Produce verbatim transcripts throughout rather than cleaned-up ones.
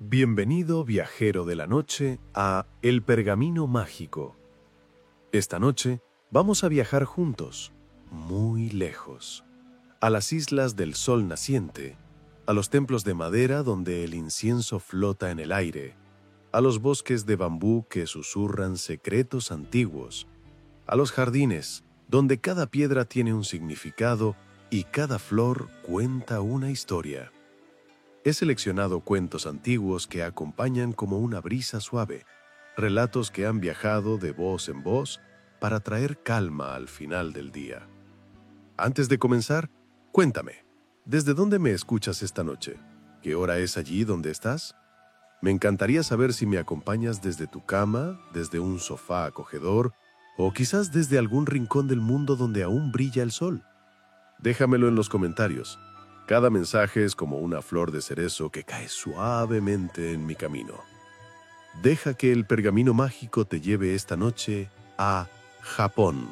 Bienvenido, viajero de la noche, a El Pergamino Mágico. Esta noche vamos a viajar juntos, muy lejos, a las islas del sol naciente, a los templos de madera donde el incienso flota en el aire, a los bosques de bambú que susurran secretos antiguos, a los jardines donde cada piedra tiene un significado y cada flor cuenta una historia. He seleccionado cuentos antiguos que acompañan como una brisa suave, relatos que han viajado de voz en voz para traer calma al final del día. Antes de comenzar, cuéntame, ¿desde dónde me escuchas esta noche? ¿Qué hora es allí donde estás? Me encantaría saber si me acompañas desde tu cama, desde un sofá acogedor, o quizás desde algún rincón del mundo donde aún brilla el sol. Déjamelo en los comentarios. Cada mensaje es como una flor de cerezo que cae suavemente en mi camino. Deja que el pergamino mágico te lleve esta noche a Japón.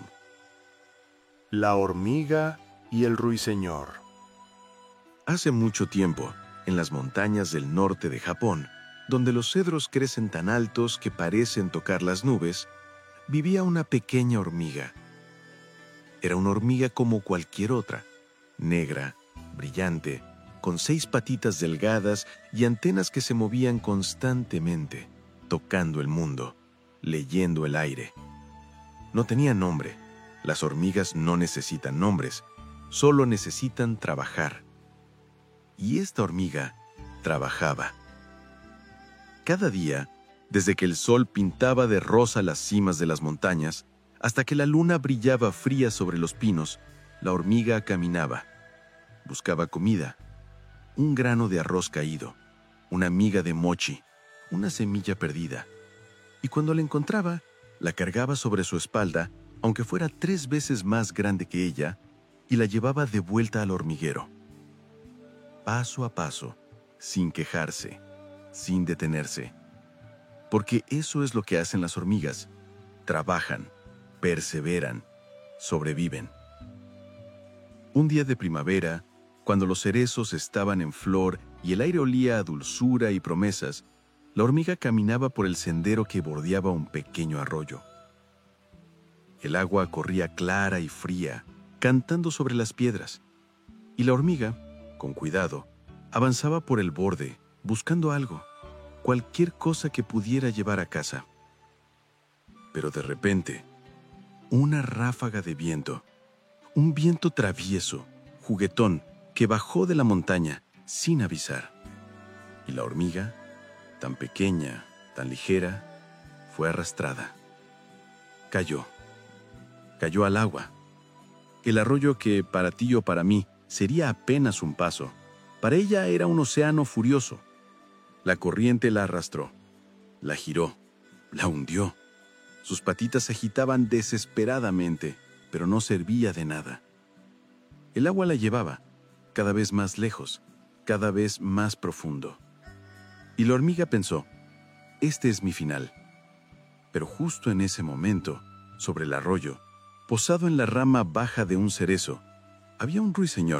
La hormiga y el ruiseñor. Hace mucho tiempo, en las montañas del norte de Japón, donde los cedros crecen tan altos que parecen tocar las nubes, vivía una pequeña hormiga. Era una hormiga como cualquier otra, negra, brillante, con seis patitas delgadas y antenas que se movían constantemente, tocando el mundo, leyendo el aire. No tenía nombre. Las hormigas no necesitan nombres, solo necesitan trabajar. Y esta hormiga trabajaba. Cada día, desde que el sol pintaba de rosa las cimas de las montañas, hasta que la luna brillaba fría sobre los pinos, la hormiga caminaba. Buscaba comida, un grano de arroz caído, una miga de mochi, una semilla perdida. Y cuando la encontraba, la cargaba sobre su espalda, aunque fuera tres veces más grande que ella, y la llevaba de vuelta al hormiguero. Paso a paso, sin quejarse, sin detenerse. Porque eso es lo que hacen las hormigas. Trabajan, perseveran, sobreviven. Un día de primavera, cuando los cerezos estaban en flor y el aire olía a dulzura y promesas, la hormiga caminaba por el sendero que bordeaba un pequeño arroyo. El agua corría clara y fría, cantando sobre las piedras, y la hormiga, con cuidado, avanzaba por el borde, buscando algo, cualquier cosa que pudiera llevar a casa. Pero de repente, una ráfaga de viento, un viento travieso, juguetón, que bajó de la montaña sin avisar. Y la hormiga, tan pequeña, tan ligera, fue arrastrada. Cayó. Cayó al agua. El arroyo que para ti o para mí sería apenas un paso, para ella era un océano furioso. La corriente la arrastró, la giró, la hundió. Sus patitas se agitaban desesperadamente, pero no servía de nada. El agua la llevaba, cada vez más lejos, cada vez más profundo. Y la hormiga pensó, este es mi final. Pero justo en ese momento, sobre el arroyo, posado en la rama baja de un cerezo, había un ruiseñor.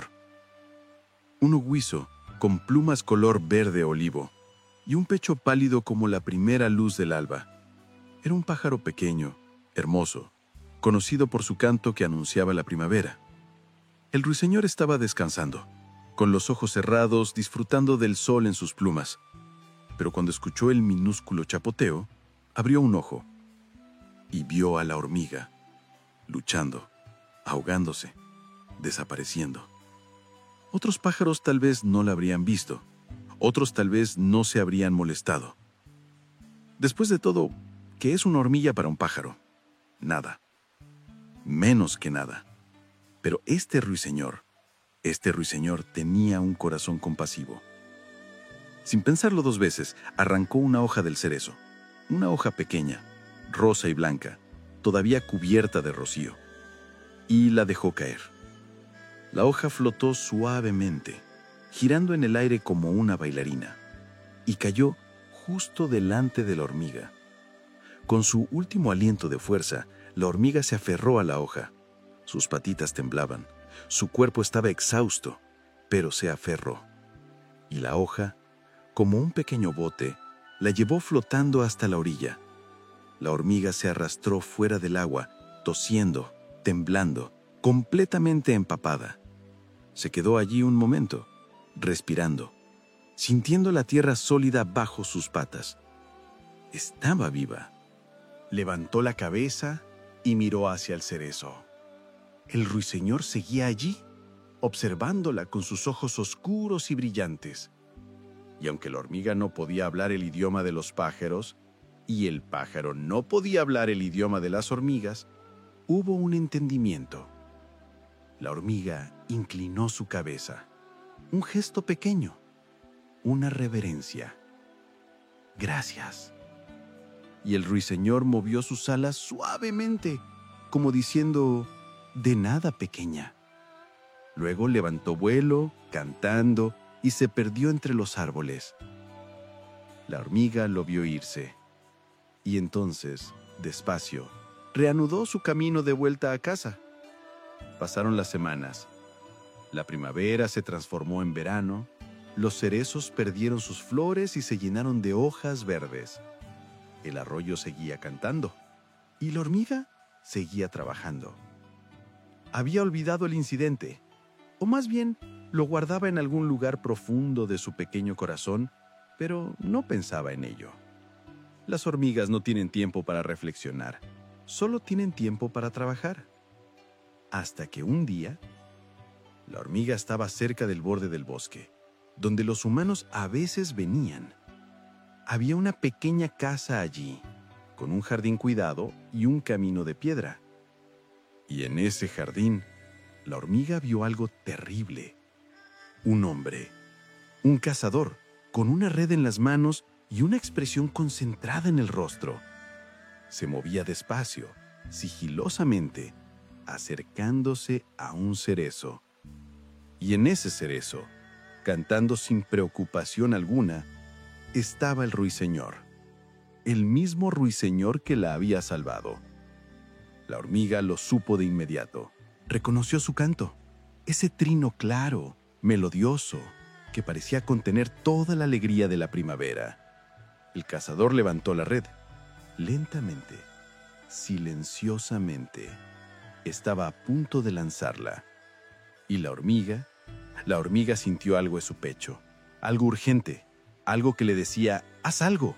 Un huizo con plumas color verde olivo y un pecho pálido como la primera luz del alba. Era un pájaro pequeño, hermoso, conocido por su canto que anunciaba la primavera. El ruiseñor estaba descansando, con los ojos cerrados, disfrutando del sol en sus plumas. Pero cuando escuchó el minúsculo chapoteo, abrió un ojo y vio a la hormiga, luchando, ahogándose, desapareciendo. Otros pájaros tal vez no la habrían visto, otros tal vez no se habrían molestado. Después de todo, ¿qué es una hormiga para un pájaro? Nada. Menos que nada. Pero este ruiseñor, este ruiseñor tenía un corazón compasivo. Sin pensarlo dos veces, arrancó una hoja del cerezo, una hoja pequeña, rosa y blanca, todavía cubierta de rocío, y la dejó caer. La hoja flotó suavemente, girando en el aire como una bailarina, y cayó justo delante de la hormiga. Con su último aliento de fuerza, la hormiga se aferró a la hoja. Sus patitas temblaban, su cuerpo estaba exhausto, pero se aferró. Y la hoja, Como un pequeño bote, la llevó flotando hasta la orilla. La hormiga se arrastró fuera del agua, tosiendo, temblando, completamente empapada. Se quedó allí un momento, respirando, sintiendo la tierra sólida bajo sus patas. Estaba viva. Levantó la cabeza y miró hacia el cerezo. El ruiseñor seguía allí, observándola con sus ojos oscuros y brillantes. Y aunque la hormiga no podía hablar el idioma de los pájaros, y el pájaro no podía hablar el idioma de las hormigas, hubo un entendimiento. La hormiga inclinó su cabeza, un gesto pequeño, una reverencia. «Gracias». Y el ruiseñor movió sus alas suavemente, como diciendo, «De nada, pequeña». Luego levantó vuelo, cantando, y se perdió entre los árboles. La hormiga lo vio irse, y entonces, despacio, reanudó su camino de vuelta a casa. Pasaron las semanas. La primavera se transformó en verano, los cerezos perdieron sus flores y se llenaron de hojas verdes. El arroyo seguía cantando, y la hormiga seguía trabajando. Había olvidado el incidente, o más bien lo guardaba en algún lugar profundo de su pequeño corazón, pero no pensaba en ello. Las hormigas no tienen tiempo para reflexionar, solo tienen tiempo para trabajar. Hasta que un día, la hormiga estaba cerca del borde del bosque, donde los humanos a veces venían. Había una pequeña casa allí, con un jardín cuidado y un camino de piedra. Y en ese jardín, la hormiga vio algo terrible. Un hombre, un cazador, con una red en las manos y una expresión concentrada en el rostro. Se movía despacio, sigilosamente, acercándose a un cerezo. Y en ese cerezo, cantando sin preocupación alguna, estaba el ruiseñor, el mismo ruiseñor que la había salvado. La hormiga lo supo de inmediato. Reconoció su canto, ese trino claro, melodioso, que parecía contener toda la alegría de la primavera. El cazador levantó la red. Lentamente, silenciosamente, estaba a punto de lanzarla. Y la hormiga, la hormiga sintió algo en su pecho, algo urgente, algo que le decía, «¡Haz algo!».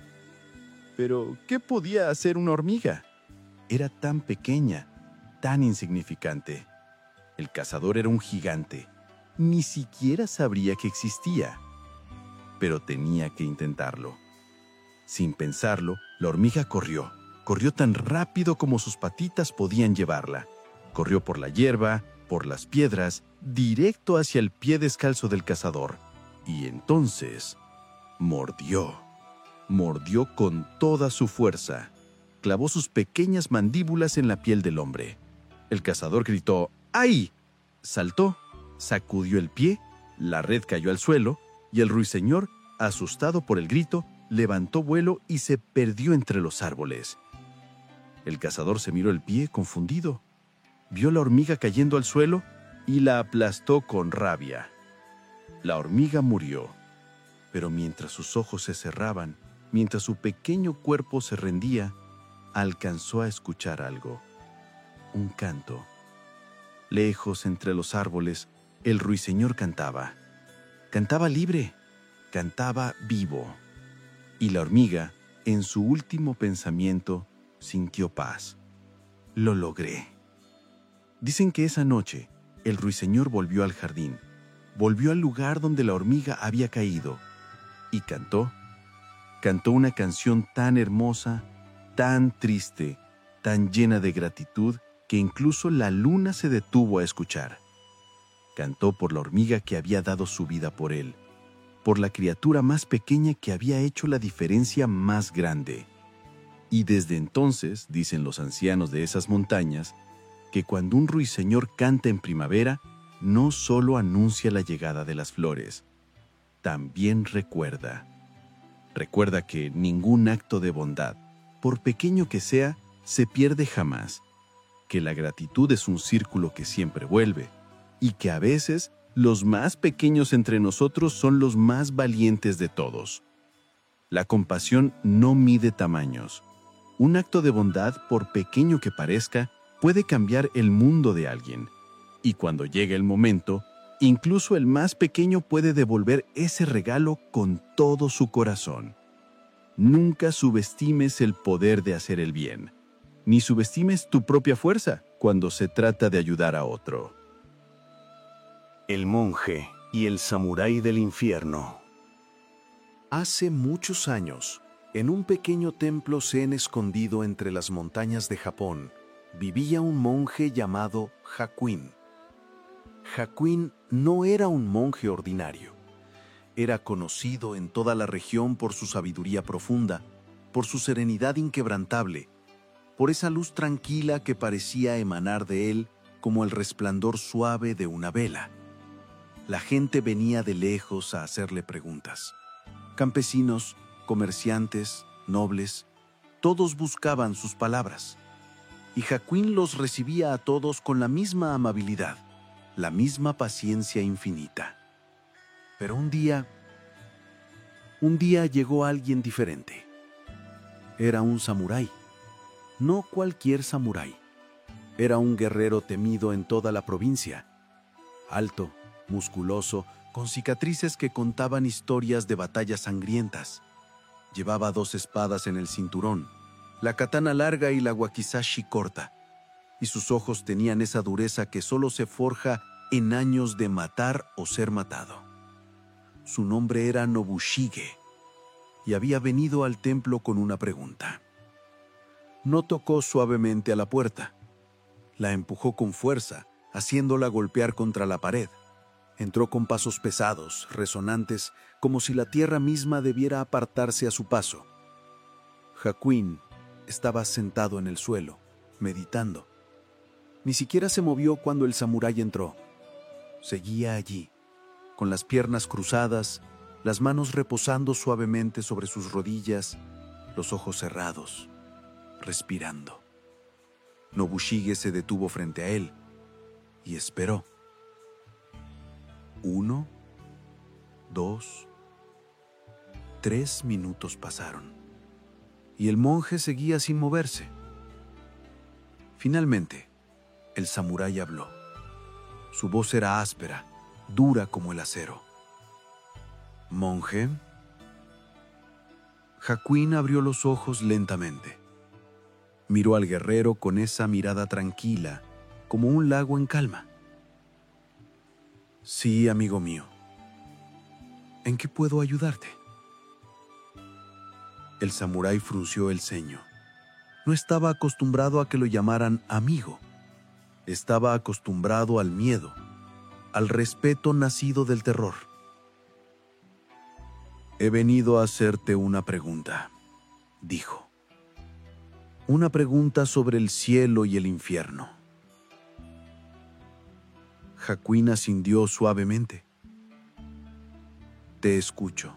Pero, ¿qué podía hacer una hormiga? Era tan pequeña, tan insignificante. El cazador era un gigante. Ni siquiera sabría que existía. Pero tenía que intentarlo. Sin pensarlo, la hormiga corrió. Corrió tan rápido como sus patitas podían llevarla. Corrió por la hierba, por las piedras, directo hacia el pie descalzo del cazador. Y entonces, mordió. Mordió con toda su fuerza. Clavó sus pequeñas mandíbulas en la piel del hombre. El cazador gritó, ¡ay! Saltó, sacudió el pie, la red cayó al suelo, y el ruiseñor, asustado por el grito, levantó vuelo y se perdió entre los árboles. El cazador se miró el pie, confundido. Vio la hormiga cayendo al suelo y la aplastó con rabia. La hormiga murió, pero mientras sus ojos se cerraban, mientras su pequeño cuerpo se rendía, alcanzó a escuchar algo. Un canto. Lejos entre los árboles, el ruiseñor cantaba. Cantaba libre, cantaba vivo. Y la hormiga, en su último pensamiento, sintió paz. Lo logré. Dicen que esa noche, el ruiseñor volvió al jardín, volvió al lugar donde la hormiga había caído, y cantó. Cantó una canción tan hermosa, tan triste, tan llena de gratitud, que incluso la luna se detuvo a escuchar. Cantó por la hormiga que había dado su vida por él, por la criatura más pequeña que había hecho la diferencia más grande. Y desde entonces, dicen los ancianos de esas montañas, que cuando un ruiseñor canta en primavera, no solo anuncia la llegada de las flores, también recuerda. Recuerda que ningún acto de bondad, por pequeño que sea, se pierde jamás, que la gratitud es un círculo que siempre vuelve, y que a veces los más pequeños entre nosotros son los más valientes de todos. La compasión no mide tamaños. Un acto de bondad, por pequeño que parezca, puede cambiar el mundo de alguien. Y cuando llega el momento, incluso el más pequeño puede devolver ese regalo con todo su corazón. Nunca subestimes el poder de hacer el bien, ni subestimes tu propia fuerza cuando se trata de ayudar a otro. El monje y el samurái del infierno. Hace muchos años, en un pequeño templo zen escondido entre las montañas de Japón, vivía un monje llamado Hakuin. Hakuin no era un monje ordinario. Era conocido en toda la región por su sabiduría profunda, por su serenidad inquebrantable, por esa luz tranquila que parecía emanar de él como el resplandor suave de una vela. La gente venía de lejos a hacerle preguntas. Campesinos, comerciantes, nobles, todos buscaban sus palabras. Y Hakuin los recibía a todos con la misma amabilidad, la misma paciencia infinita. Pero un día, un día llegó alguien diferente. Era un samurái. No cualquier samurái. Era un guerrero temido en toda la provincia. Alto, musculoso, con cicatrices que contaban historias de batallas sangrientas. Llevaba dos espadas en el cinturón, la katana larga y la wakizashi corta, y sus ojos tenían esa dureza que solo se forja en años de matar o ser matado. Su nombre era Nobushige, y había venido al templo con una pregunta. No tocó suavemente a la puerta. La empujó con fuerza, haciéndola golpear contra la pared. Entró con pasos pesados, resonantes, como si la tierra misma debiera apartarse a su paso. Hakuin estaba sentado en el suelo, meditando. Ni siquiera se movió cuando el samurái entró. Seguía allí, con las piernas cruzadas, las manos reposando suavemente sobre sus rodillas, los ojos cerrados, respirando. Nobushige se detuvo frente a él y esperó. Uno, dos, tres minutos pasaron, y el monje seguía sin moverse. Finalmente, el samurái habló. Su voz era áspera, dura como el acero. «Monje». Hakuin abrió los ojos lentamente. Miró al guerrero con esa mirada tranquila, como un lago en calma. «Sí, amigo mío. ¿En qué puedo ayudarte?» El samurái frunció el ceño. No estaba acostumbrado a que lo llamaran amigo. Estaba acostumbrado al miedo, al respeto nacido del terror. «He venido a hacerte una pregunta», dijo. «Una pregunta sobre el cielo y el infierno». Hakuin asintió suavemente. «Te escucho».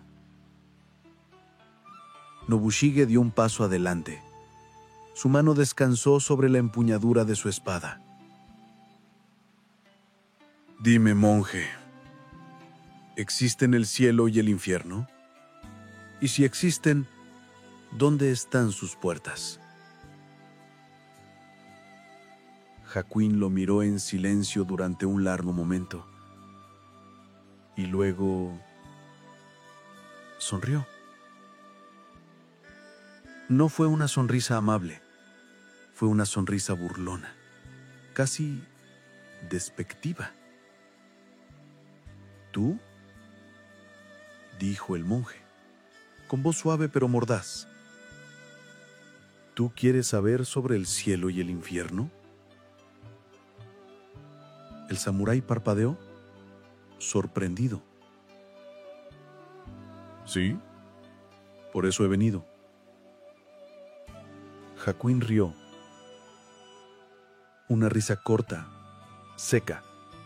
Nobushige dio un paso adelante. Su mano descansó sobre la empuñadura de su espada. «Dime, monje, ¿existen el cielo y el infierno? Y si existen, ¿dónde están sus puertas?» Hakuin lo miró en silencio durante un largo momento. Y luego sonrió. No fue una sonrisa amable, fue una sonrisa burlona, casi despectiva. «¿Tú?», dijo el monje, con voz suave pero mordaz. «¿Tú quieres saber sobre el cielo y el infierno?» El samurái parpadeó, sorprendido. «Sí, por eso he venido». Hakuin rió. Una risa corta, seca.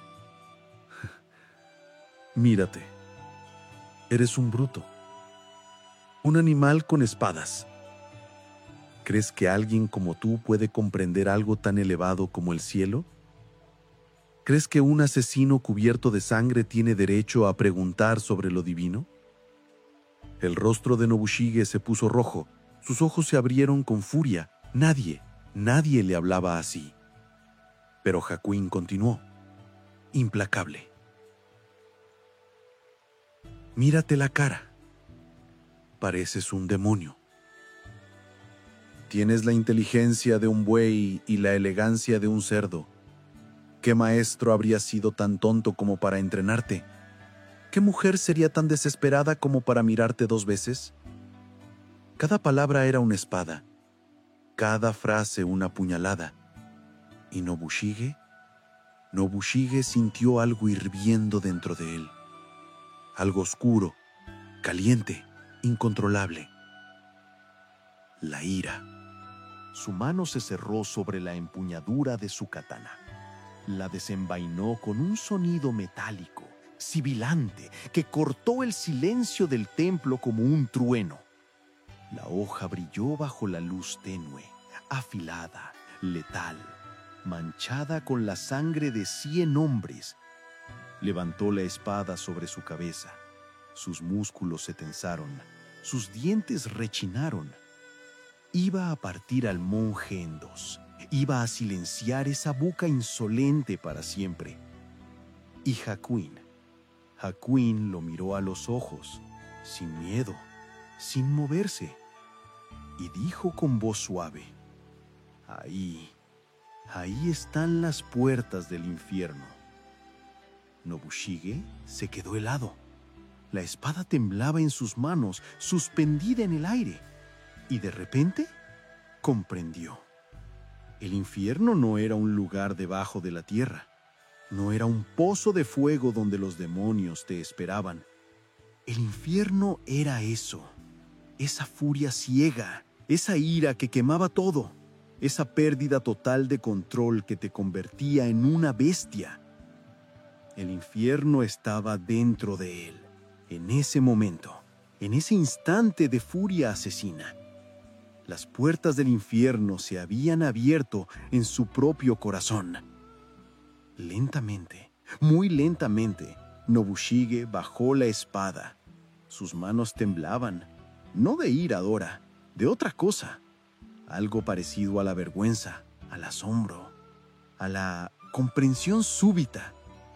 «Mírate. Eres un bruto. Un animal con espadas. ¿Crees que alguien como tú puede comprender algo tan elevado como el cielo? ¿Crees que un asesino cubierto de sangre tiene derecho a preguntar sobre lo divino? El rostro de Nobushige se puso rojo. Sus ojos se abrieron con furia. Nadie, nadie le hablaba así. Pero Hakuin continuó, implacable. Mírate la cara. Pareces un demonio. Tienes la inteligencia de un buey y la elegancia de un cerdo. ¿Qué maestro habría sido tan tonto como para entrenarte? ¿Qué mujer sería tan desesperada como para mirarte dos veces? Cada palabra era una espada, cada frase una puñalada. ¿Y Nobushige? Nobushige sintió algo hirviendo dentro de él. Algo oscuro, caliente, incontrolable. La ira. Su mano se cerró sobre la empuñadura de su katana. La desenvainó con un sonido metálico, sibilante, que cortó el silencio del templo como un trueno. La hoja brilló bajo la luz tenue, afilada, letal, manchada con la sangre de cien hombres. Levantó la espada sobre su cabeza. Sus músculos se tensaron, sus dientes rechinaron. Iba a partir al monje en dos. Iba a silenciar esa boca insolente para siempre. Y Hakuin, Hakuin lo miró a los ojos, sin miedo, sin moverse, y dijo con voz suave: Ahí, ahí están las puertas del infierno. Nobushige se quedó helado. La espada temblaba en sus manos, suspendida en el aire, y de repente comprendió. El infierno no era un lugar debajo de la tierra, no era un pozo de fuego donde los demonios te esperaban. El infierno era eso, esa furia ciega, esa ira que quemaba todo, esa pérdida total de control que te convertía en una bestia. El infierno estaba dentro de él, en ese momento, en ese instante de furia asesina. Las puertas del infierno se habían abierto en su propio corazón. Lentamente, muy lentamente, Nobushige bajó la espada. Sus manos temblaban, no de ira ahora, de otra cosa. Algo parecido a la vergüenza, al asombro, a la comprensión súbita.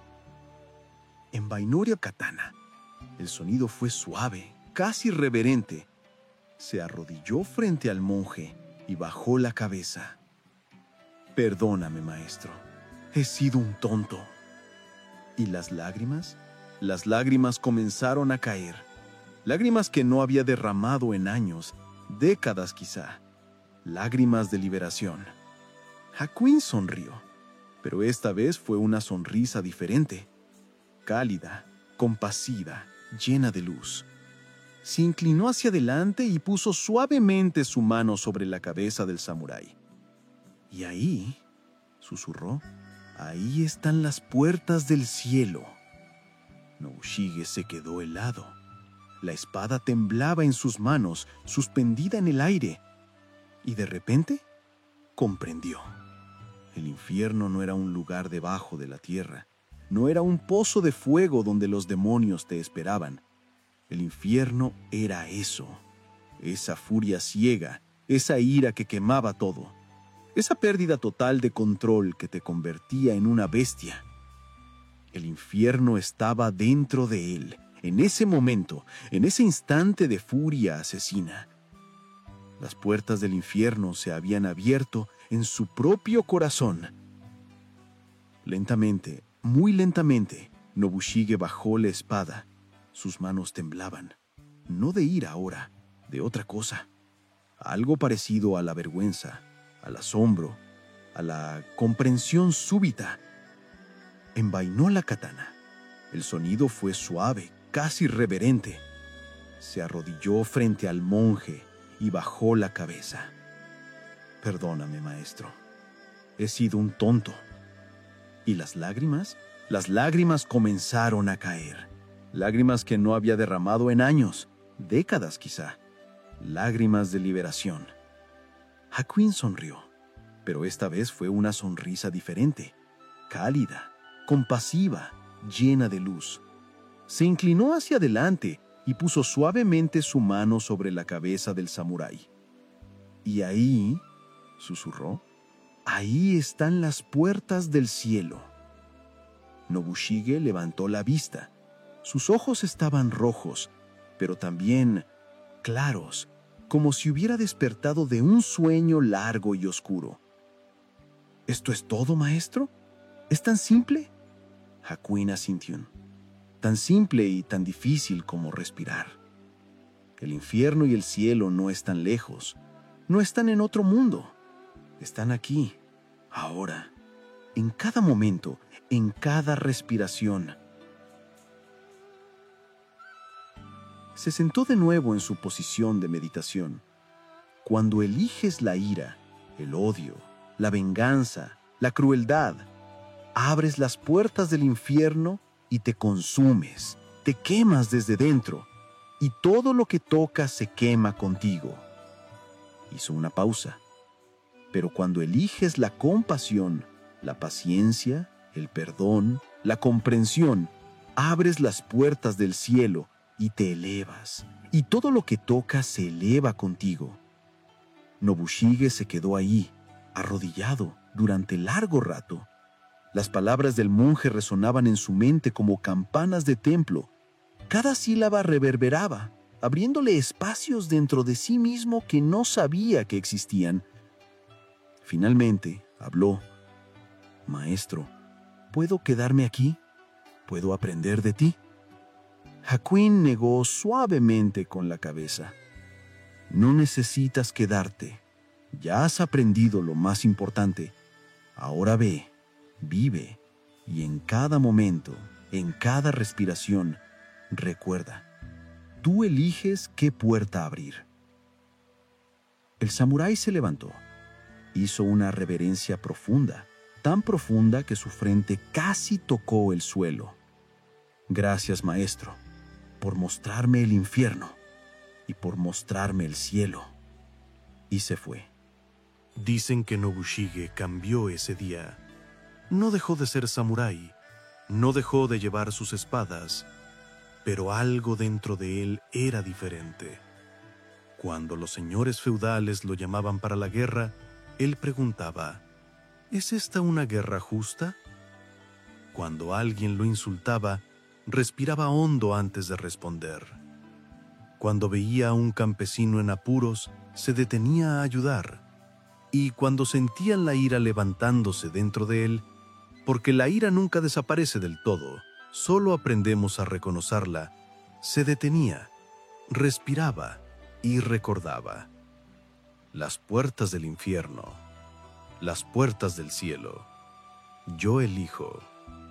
Envainó la katana. El sonido fue suave, casi reverente. Se arrodilló frente al monje y bajó la cabeza. Perdóname, maestro. He sido un tonto. ¿Y las lágrimas? Las lágrimas comenzaron a caer. Lágrimas que no había derramado en años, décadas quizá. Lágrimas de liberación. Hakuin sonrió, pero esta vez fue una sonrisa diferente. Cálida, compasiva, llena de luz. Se inclinó hacia adelante y puso suavemente su mano sobre la cabeza del samurái. Y ahí, susurró, ahí están las puertas del cielo. Nobushige se quedó helado. La espada temblaba en sus manos, suspendida en el aire. Y de repente, comprendió. El infierno no era un lugar debajo de la tierra. No era un pozo de fuego donde los demonios te esperaban. El infierno era eso, esa furia ciega, esa ira que quemaba todo, esa pérdida total de control que te convertía en una bestia. El infierno estaba dentro de él, en ese momento, en ese instante de furia asesina. Las puertas del infierno se habían abierto en su propio corazón. Lentamente, muy lentamente, Nobushige bajó la espada. Sus manos temblaban, no de ira ahora, de otra cosa. Algo parecido a la vergüenza, al asombro, a la comprensión súbita. Envainó la katana. El sonido fue suave, casi reverente. Se arrodilló frente al monje y bajó la cabeza. Perdóname, maestro. He sido un tonto. ¿Y las lágrimas? Las lágrimas comenzaron a caer. Lágrimas que no había derramado en años, décadas quizá. Lágrimas de liberación. Hakuin sonrió, pero esta vez fue una sonrisa diferente, cálida, compasiva, llena de luz. Se inclinó hacia adelante, y puso suavemente su mano sobre la cabeza del samurái. Y ahí, susurró, ahí están las puertas del cielo. Nobushige levantó la vista. Sus ojos estaban rojos, pero también claros, como si hubiera despertado de un sueño largo y oscuro. ¿Esto es todo, maestro? ¿Es tan simple? Hakuin asintió. Tan simple y tan difícil como respirar. El infierno y el cielo no están lejos, no están en otro mundo. Están aquí, ahora, en cada momento, en cada respiración. Se sentó de nuevo en su posición de meditación. Cuando eliges la ira, el odio, la venganza, la crueldad, abres las puertas del infierno y te consumes, te quemas desde dentro, y todo lo que tocas se quema contigo. Hizo una pausa. Pero cuando eliges la compasión, la paciencia, el perdón, la comprensión, abres las puertas del cielo y te elevas, y todo lo que tocas se eleva contigo. Nobushige se quedó ahí, arrodillado, durante largo rato. Las palabras del monje resonaban en su mente como campanas de templo. Cada sílaba reverberaba, abriéndole espacios dentro de sí mismo que no sabía que existían. Finalmente, habló. Maestro, ¿puedo quedarme aquí? ¿Puedo aprender de ti? Hakuin negó suavemente con la cabeza. No necesitas quedarte. Ya has aprendido lo más importante. Ahora ve, vive, y en cada momento, en cada respiración, recuerda, tú eliges qué puerta abrir. El samurái se levantó. Hizo una reverencia profunda, tan profunda que su frente casi tocó el suelo. Gracias, maestro, por mostrarme el infierno y por mostrarme el cielo. Y se fue. Dicen que Nobushige cambió ese día. No dejó de ser samurái, no dejó de llevar sus espadas, pero algo dentro de él era diferente. Cuando los señores feudales lo llamaban para la guerra, él preguntaba, ¿es esta una guerra justa? Cuando alguien lo insultaba, respiraba hondo antes de responder. Cuando veía a un campesino en apuros, se detenía a ayudar. Y cuando sentían la ira levantándose dentro de él, porque la ira nunca desaparece del todo, solo aprendemos a reconocerla, se detenía, respiraba y recordaba. Las puertas del infierno, las puertas del cielo, yo elijo.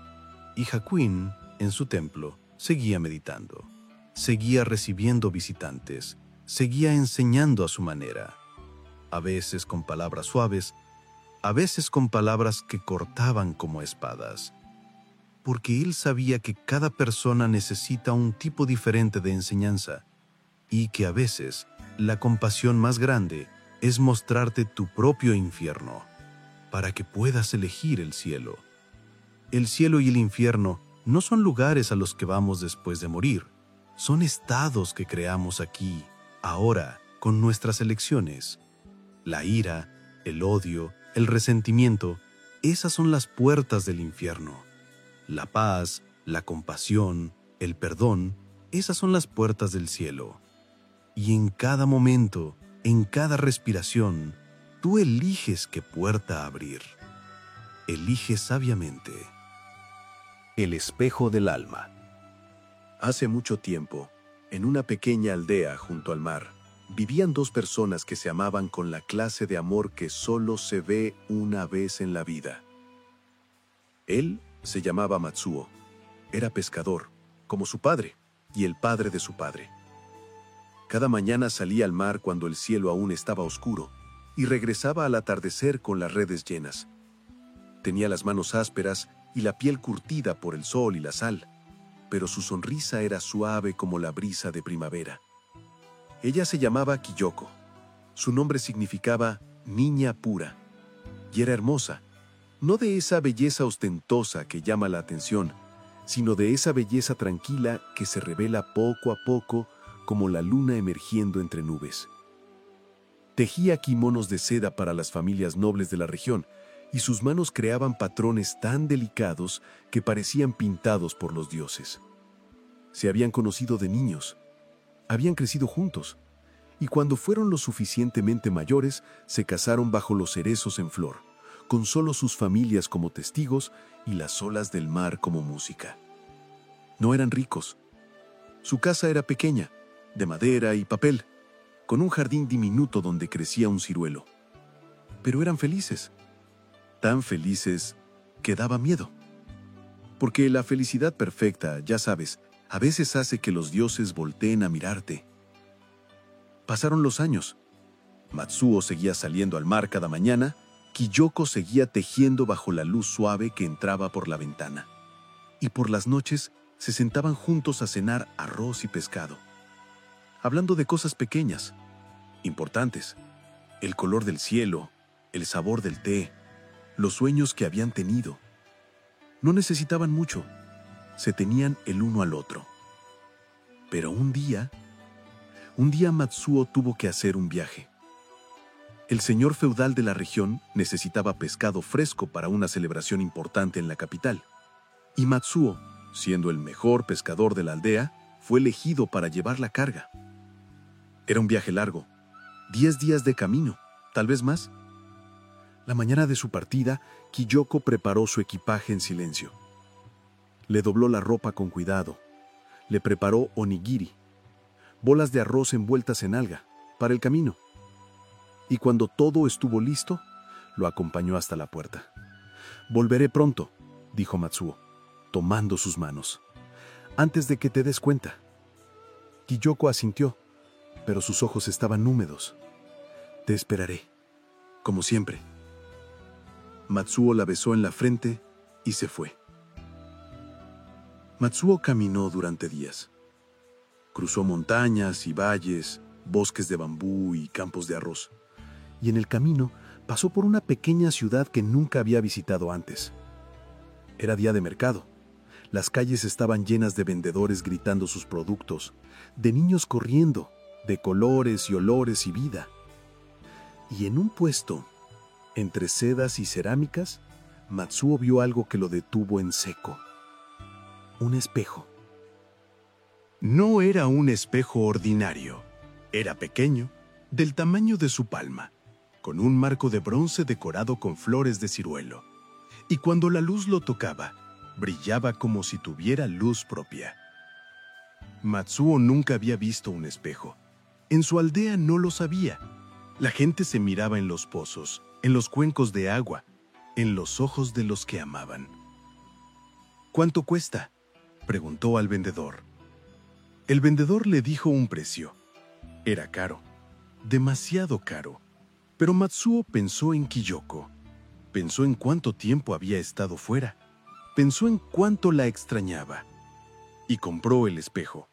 Y Hakuin, en su templo, seguía meditando, seguía recibiendo visitantes, seguía enseñando a su manera, a veces con palabras suaves, a veces con palabras que cortaban como espadas, porque él sabía que cada persona necesita un tipo diferente de enseñanza y que a veces la compasión más grande es mostrarte tu propio infierno para que puedas elegir el cielo. El cielo y el infierno no son lugares a los que vamos después de morir, son estados que creamos aquí, ahora, con nuestras elecciones. La ira, el odio, el resentimiento, esas son las puertas del infierno. La paz, la compasión, el perdón, esas son las puertas del cielo. Y en cada momento, en cada respiración, tú eliges qué puerta abrir. Elige sabiamente. El espejo del alma. Hace mucho tiempo, en una pequeña aldea junto al mar, vivían dos personas que se amaban con la clase de amor que solo se ve una vez en la vida. Él se llamaba Matsuo. Era pescador, como su padre y el padre de su padre. Cada mañana salía al mar cuando el cielo aún estaba oscuro y regresaba al atardecer con las redes llenas. Tenía las manos ásperas y la piel curtida por el sol y la sal, pero su sonrisa era suave como la brisa de primavera. Ella se llamaba Kiyoko. Su nombre significaba niña pura, y era hermosa, no de esa belleza ostentosa que llama la atención, sino de esa belleza tranquila que se revela poco a poco como la luna emergiendo entre nubes. Tejía kimonos de seda para las familias nobles de la región, y sus manos creaban patrones tan delicados que parecían pintados por los dioses. Se habían conocido de niños, habían crecido juntos, y cuando fueron lo suficientemente mayores, se casaron bajo los cerezos en flor, con solo sus familias como testigos y las olas del mar como música. No eran ricos. Su casa era pequeña, de madera y papel, con un jardín diminuto donde crecía un ciruelo. Pero eran felices. Tan felices que daba miedo. Porque la felicidad perfecta, ya sabes, a veces hace que los dioses volteen a mirarte. Pasaron los años. Matsuo seguía saliendo al mar cada mañana, Kiyoko seguía tejiendo bajo la luz suave que entraba por la ventana. Y por las noches se sentaban juntos a cenar arroz y pescado, hablando de cosas pequeñas, importantes, el color del cielo, el sabor del té, los sueños que habían tenido. No necesitaban mucho, se tenían el uno al otro. Pero un día, un día Matsuo tuvo que hacer un viaje. El señor feudal de la región necesitaba pescado fresco para una celebración importante en la capital, y Matsuo, siendo el mejor pescador de la aldea, fue elegido para llevar la carga. Era un viaje largo, diez días de camino, tal vez más. La mañana de su partida, Kiyoko preparó su equipaje en silencio. Le dobló la ropa con cuidado, le preparó onigiri, bolas de arroz envueltas en alga, para el camino. Y cuando todo estuvo listo, lo acompañó hasta la puerta. «Volveré pronto», dijo Matsuo, tomando sus manos, «antes de que te des cuenta». Kiyoko asintió, pero sus ojos estaban húmedos. «Te esperaré, como siempre». Matsuo la besó en la frente y se fue. Matsuo caminó durante días. Cruzó montañas y valles, bosques de bambú y campos de arroz. Y en el camino pasó por una pequeña ciudad que nunca había visitado antes. Era día de mercado. Las calles estaban llenas de vendedores gritando sus productos, de niños corriendo, de colores y olores y vida. Y en un puesto, entre sedas y cerámicas, Matsuo vio algo que lo detuvo en seco. Un espejo. No era un espejo ordinario. Era pequeño, del tamaño de su palma, con un marco de bronce decorado con flores de ciruelo. Y cuando la luz lo tocaba, brillaba como si tuviera luz propia. Matsuo nunca había visto un espejo. En su aldea no lo sabía. La gente se miraba en los pozos, en los cuencos de agua, en los ojos de los que amaban. «¿Cuánto cuesta?», preguntó al vendedor. El vendedor le dijo un precio. Era caro, demasiado caro. Pero Matsuo pensó en Kiyoko. Pensó en cuánto tiempo había estado fuera. Pensó en cuánto la extrañaba. Y compró el espejo.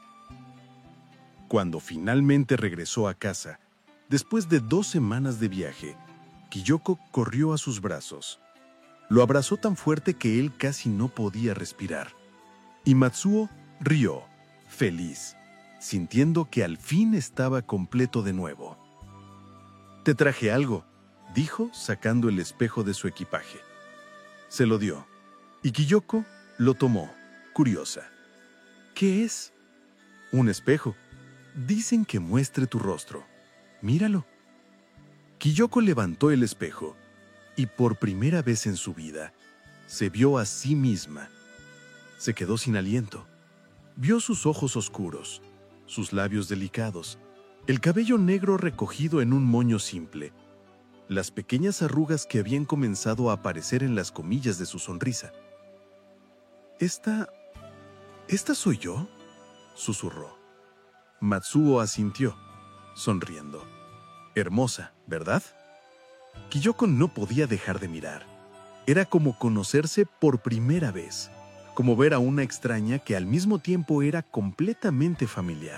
Cuando finalmente regresó a casa, después de dos semanas de viaje, Kiyoko corrió a sus brazos. Lo abrazó tan fuerte que él casi no podía respirar. Y Matsuo rió, feliz, sintiendo que al fin estaba completo de nuevo. «Te traje algo», dijo, sacando el espejo de su equipaje. Se lo dio, y Kiyoko lo tomó, curiosa. «¿Qué es?» «Un espejo. Dicen que muestre tu rostro. Míralo». Kiyoko levantó el espejo, y por primera vez en su vida, se vio a sí misma. Se quedó sin aliento. Vio sus ojos oscuros, sus labios delicados, el cabello negro recogido en un moño simple, las pequeñas arrugas que habían comenzado a aparecer en las comillas de su sonrisa. «¿Esta... esta soy yo?», susurró. Matsuo asintió, sonriendo. «Hermosa, ¿verdad?». Kiyoko no podía dejar de mirar. Era como conocerse por primera vez, como ver a una extraña que al mismo tiempo era completamente familiar.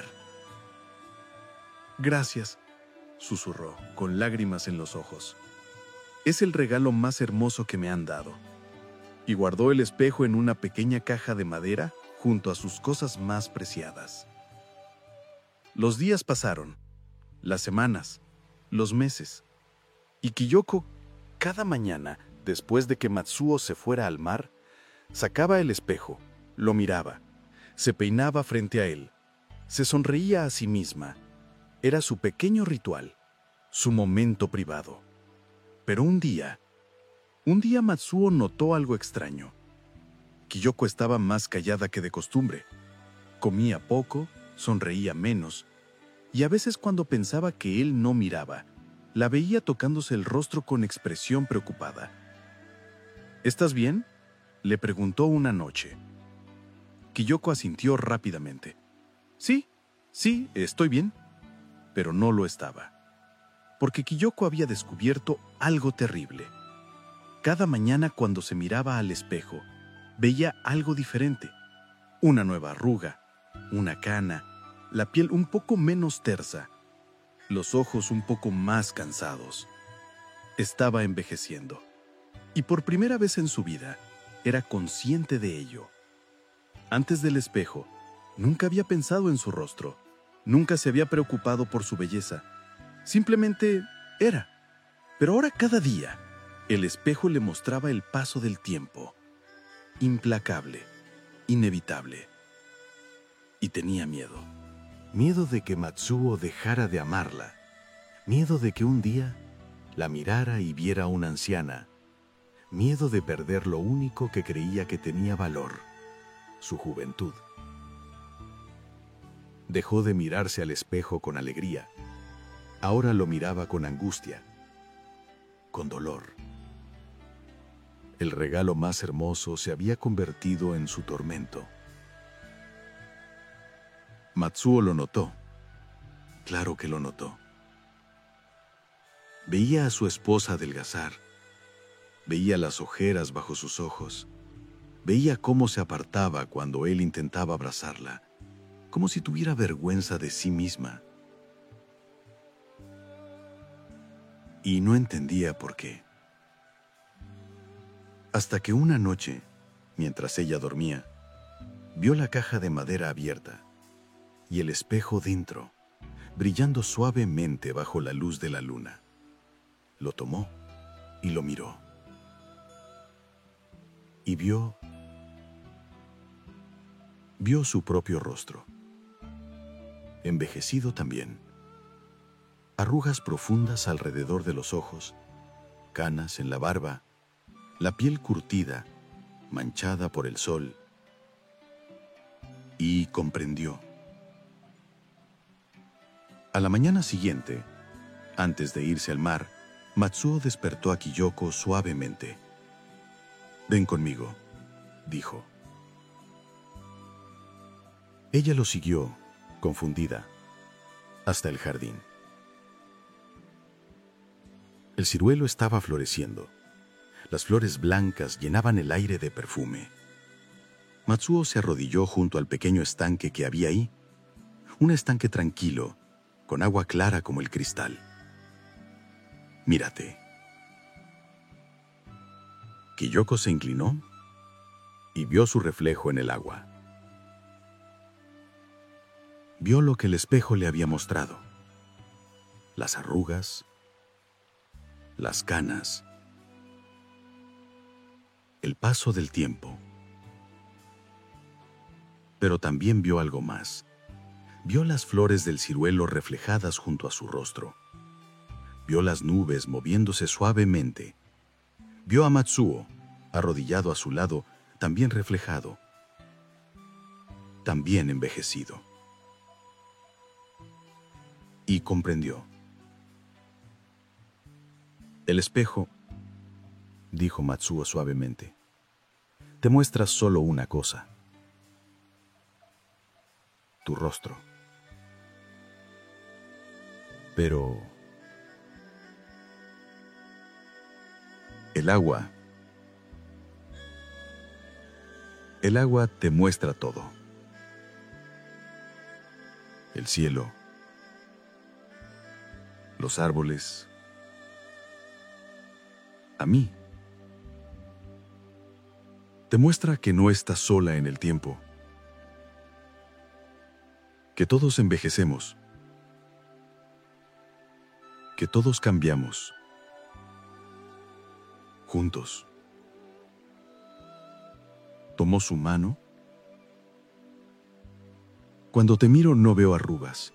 «Gracias», susurró, con lágrimas en los ojos. «Es el regalo más hermoso que me han dado». y guardó el espejo en una pequeña caja de madera junto a sus cosas más preciadas. Los días pasaron, las semanas, los meses, y Kiyoko, cada mañana, después de que Matsuo se fuera al mar, sacaba el espejo, lo miraba, se peinaba frente a él, se sonreía a sí misma. Era su pequeño ritual, su momento privado. Pero un día, un día Matsuo notó algo extraño. Kiyoko estaba más callada que de costumbre. Comía poco, sonreía menos, y a veces cuando pensaba que él no miraba, la veía tocándose el rostro con expresión preocupada. ¿Estás bien?, le preguntó una noche. Kiyoko asintió rápidamente. Sí, sí, estoy bien. Pero no lo estaba, porque Kiyoko había descubierto algo terrible. Cada mañana cuando se miraba al espejo, veía algo diferente. Una nueva arruga, una cana, la piel un poco menos tersa, los ojos un poco más cansados. Estaba envejeciendo, y por primera vez en su vida, era consciente de ello. Antes del espejo, nunca había pensado en su rostro, nunca se había preocupado por su belleza. Simplemente era. Pero ahora cada día, el espejo le mostraba el paso del tiempo. Implacable, inevitable. Y tenía miedo. Miedo de que Matsuo dejara de amarla. Miedo de que un día la mirara y viera a una anciana. Miedo de perder lo único que creía que tenía valor, su juventud. Dejó de mirarse al espejo con alegría. Ahora lo miraba con angustia, con dolor. El regalo más hermoso se había convertido en su tormento. Matsuo lo notó. Claro que lo notó. Veía a su esposa adelgazar. Veía las ojeras bajo sus ojos. Veía cómo se apartaba cuando él intentaba abrazarla, como si tuviera vergüenza de sí misma. Y no entendía por qué. Hasta que una noche, mientras ella dormía, vio la caja de madera abierta y el espejo dentro, brillando suavemente bajo la luz de la luna. Lo tomó y lo miró. Y vio, vio su propio rostro. Envejecido también. Arrugas profundas alrededor de los ojos, canas en la barba, la piel curtida, manchada por el sol. Y comprendió. A la mañana siguiente, antes de irse al mar, Matsuo despertó a Kiyoko suavemente. «Ven conmigo», dijo. Ella lo siguió, confundida, hasta el jardín. El ciruelo estaba floreciendo. Las flores blancas llenaban el aire de perfume. Matsuo se arrodilló junto al pequeño estanque que había ahí, un estanque tranquilo, con agua clara como el cristal. «Mírate». Kiyoko se inclinó y vio su reflejo en el agua. Vio lo que el espejo le había mostrado: las arrugas, las canas, el paso del tiempo. Pero también vio algo más. Vio las flores del ciruelo reflejadas junto a su rostro. Vio las nubes moviéndose suavemente. Vio a Matsuo, arrodillado a su lado, también reflejado, también envejecido. Y comprendió. «El espejo», dijo Matsuo suavemente, «te muestra solo una cosa: tu rostro. Pero el agua, el agua te muestra todo. El cielo, los árboles, a mí. Te muestra que no estás sola en el tiempo, que todos envejecemos, que todos cambiamos, juntos. Tomó su mano. Cuando te miro no veo arrugas.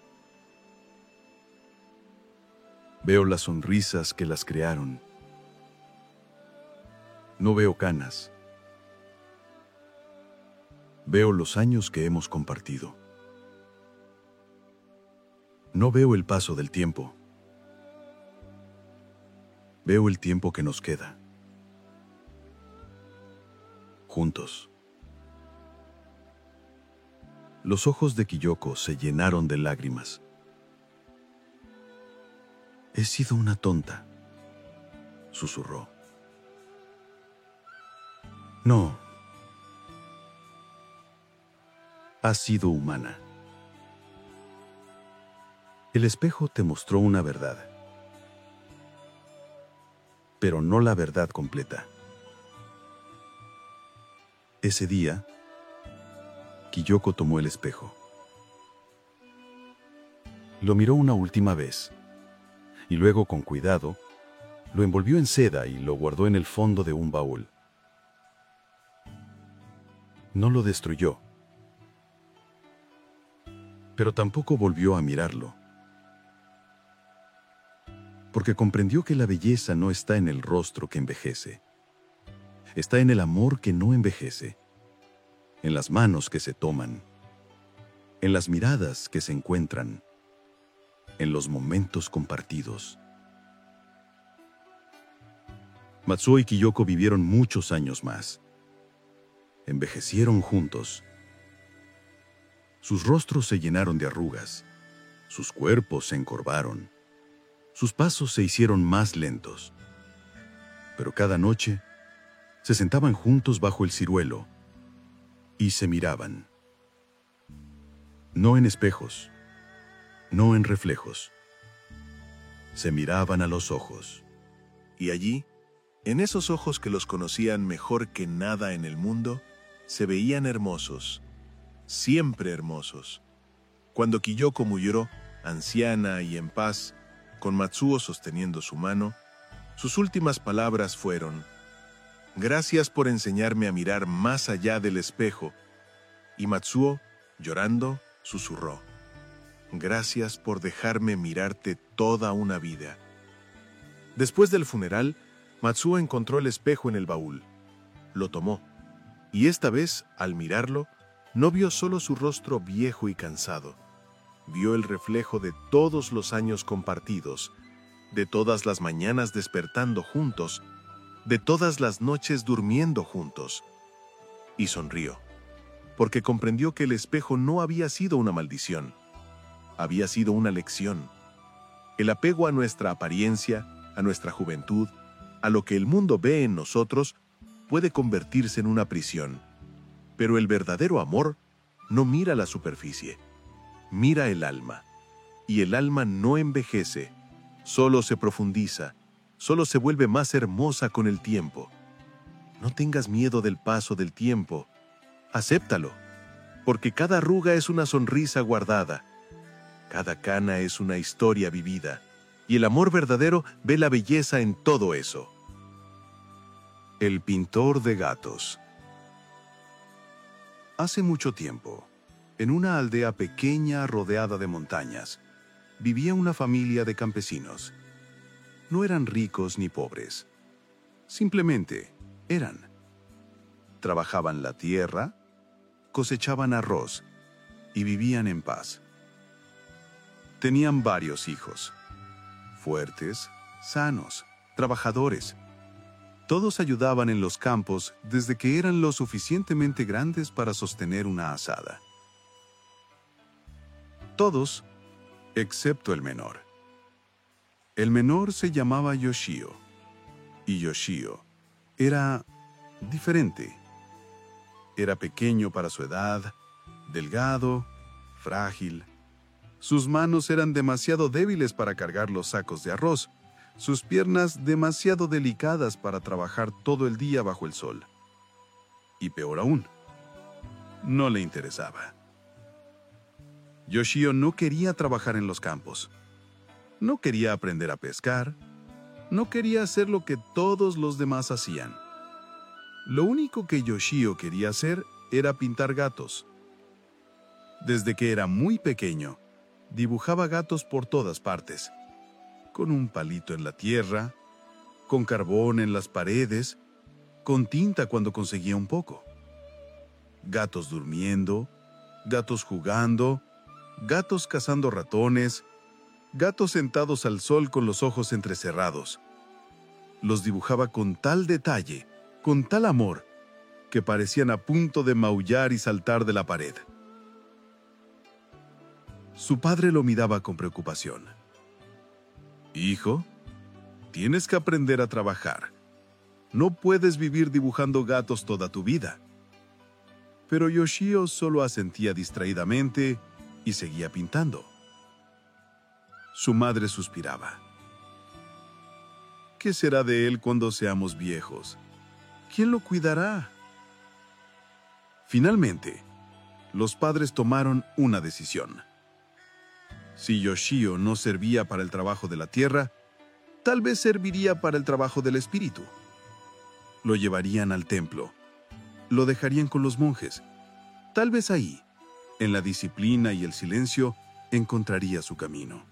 Veo las sonrisas que las crearon. No veo canas. Veo los años que hemos compartido. No veo el paso del tiempo. Veo el tiempo que nos queda. Juntos. Los ojos de Kyoko se llenaron de lágrimas. He sido una tonta, susurró. No. Has sido humana. El espejo te mostró una verdad, pero no la verdad completa. Ese día, Kyoko tomó el espejo. Lo miró una última vez, y luego, con cuidado, lo envolvió en seda y lo guardó en el fondo de un baúl. No lo destruyó, pero tampoco volvió a mirarlo, porque comprendió que la belleza no está en el rostro que envejece, está en el amor que no envejece, en las manos que se toman, en las miradas que se encuentran, en los momentos compartidos. Matsuo y Kyoko vivieron muchos años más. Envejecieron juntos. Sus rostros se llenaron de arrugas, sus cuerpos se encorvaron, sus pasos se hicieron más lentos. Pero cada noche se sentaban juntos bajo el ciruelo y se miraban. No en espejos, no en reflejos. Se miraban a los ojos. Y allí, en esos ojos que los conocían mejor que nada en el mundo, se veían hermosos, siempre hermosos. Cuando Kyoko murió, anciana y en paz, con Matsuo sosteniendo su mano, sus últimas palabras fueron: «Gracias por enseñarme a mirar más allá del espejo». Y Matsuo, llorando, susurró: «Gracias por dejarme mirarte toda una vida». Después del funeral, Matsuo encontró el espejo en el baúl. Lo tomó, y esta vez, al mirarlo, no vio solo su rostro viejo y cansado. Vio el reflejo de todos los años compartidos, de todas las mañanas despertando juntos, de todas las noches durmiendo juntos. Y sonrió, porque comprendió que el espejo no había sido una maldición, había sido una lección. El apego a nuestra apariencia, a nuestra juventud, a lo que el mundo ve en nosotros, puede convertirse en una prisión. Pero el verdadero amor no mira la superficie, mira el alma. Y el alma no envejece, solo se profundiza, solo se vuelve más hermosa con el tiempo. No tengas miedo del paso del tiempo, acéptalo, porque cada arruga es una sonrisa guardada, cada cana es una historia vivida, y el amor verdadero ve la belleza en todo eso. El pintor de gatos. Hace mucho tiempo, en una aldea pequeña rodeada de montañas, vivía una familia de campesinos. No eran ricos ni pobres. Simplemente eran. Trabajaban la tierra, cosechaban arroz y vivían en paz. Tenían varios hijos, fuertes, sanos, trabajadores. Todos ayudaban en los campos desde que eran lo suficientemente grandes para sostener una azada. Todos, excepto el menor. El menor se llamaba Yoshio, y Yoshio era diferente. Era pequeño para su edad, delgado, frágil. Sus manos eran demasiado débiles para cargar los sacos de arroz, sus piernas demasiado delicadas para trabajar todo el día bajo el sol. Y peor aún, no le interesaba. Yoshio no quería trabajar en los campos. No quería aprender a pescar. No quería hacer lo que todos los demás hacían. Lo único que Yoshio quería hacer era pintar gatos. Desde que era muy pequeño, dibujaba gatos por todas partes, con un palito en la tierra, con carbón en las paredes, con tinta cuando conseguía un poco. Gatos durmiendo, gatos jugando, gatos cazando ratones, gatos sentados al sol con los ojos entrecerrados. Los dibujaba con tal detalle, con tal amor, que parecían a punto de maullar y saltar de la pared. Su padre lo miraba con preocupación. «Hijo, tienes que aprender a trabajar. No puedes vivir dibujando gatos toda tu vida». Pero Yoshio solo asentía distraídamente y seguía pintando. Su madre suspiraba. «¿Qué será de él cuando seamos viejos? ¿Quién lo cuidará?». Finalmente, los padres tomaron una decisión. Si Yoshio no servía para el trabajo de la tierra, tal vez serviría para el trabajo del espíritu. Lo llevarían al templo. Lo dejarían con los monjes. Tal vez ahí, en la disciplina y el silencio, encontraría su camino.